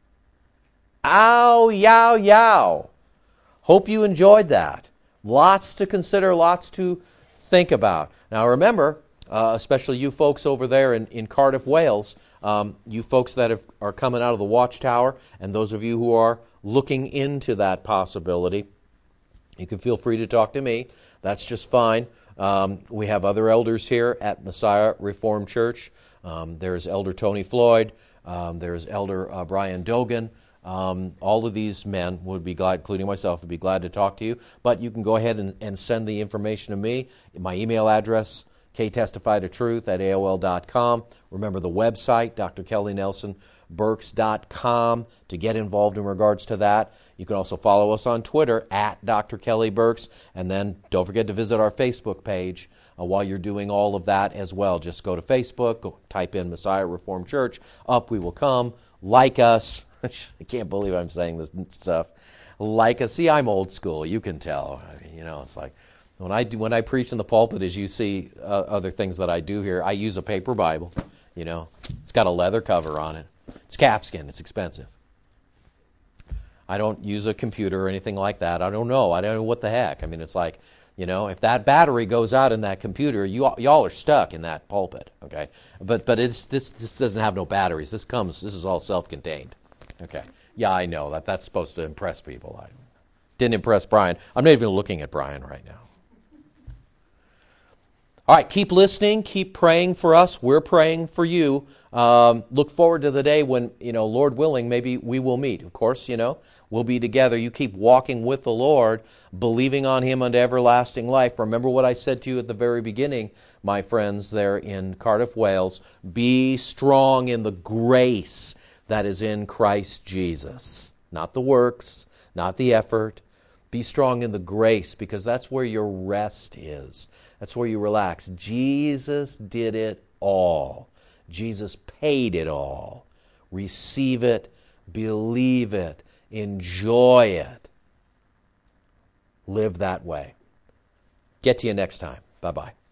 Ow, yow, yow. Hope you enjoyed that. Lots to consider, lots to think about. Now remember, especially you folks over there in Cardiff, Wales, you folks that are coming out of the Watchtower, and those of you who are looking into that possibility, you can feel free to talk to me. That's just fine. We have other elders here at Messiah Reformed Church. There's Elder Tony Floyd. There's Elder Brian Dogan. All of these men would be glad, including myself, would be glad to talk to you. But you can go ahead and send the information to me. My email address, ktestifythetruth@aol.com. Remember the website, drkellynelsonburks.com, to get involved in regards to that. You can also follow us on Twitter at Dr. Kelly Burks. And then don't forget to visit our Facebook page while you're doing all of that as well. Just go to Facebook, type in Messiah Reformed Church. Up we will come. Like us. I can't believe I'm saying this stuff. Like us. See, I'm old school. You can tell. I mean, it's like when I preach in the pulpit, as you see other things that I do here, I use a paper Bible. It's got a leather cover on it. It's calfskin. It's expensive. I don't use a computer or anything like that. I don't know what the heck. I mean, it's like, if that battery goes out in that computer, y'all are stuck in that pulpit. Okay, but this doesn't have no batteries. This is all self-contained. Okay. Yeah, I know that's supposed to impress people. I didn't impress Brian. I'm not even looking at Brian right now. All right, keep listening, keep praying for us. We're praying for you. Look forward to the day when, Lord willing, maybe we will meet. Of course, we'll be together. You keep walking with the Lord, believing on Him unto everlasting life. Remember what I said to you at the very beginning, my friends there in Cardiff, Wales. Be strong in the grace that is in Christ Jesus. Not the works, not the effort. Be strong in the grace, because that's where your rest is. That's where you relax. Jesus did it all. Jesus paid it all. Receive it, believe it, enjoy it. Live that way. Get to you next time. Bye-bye.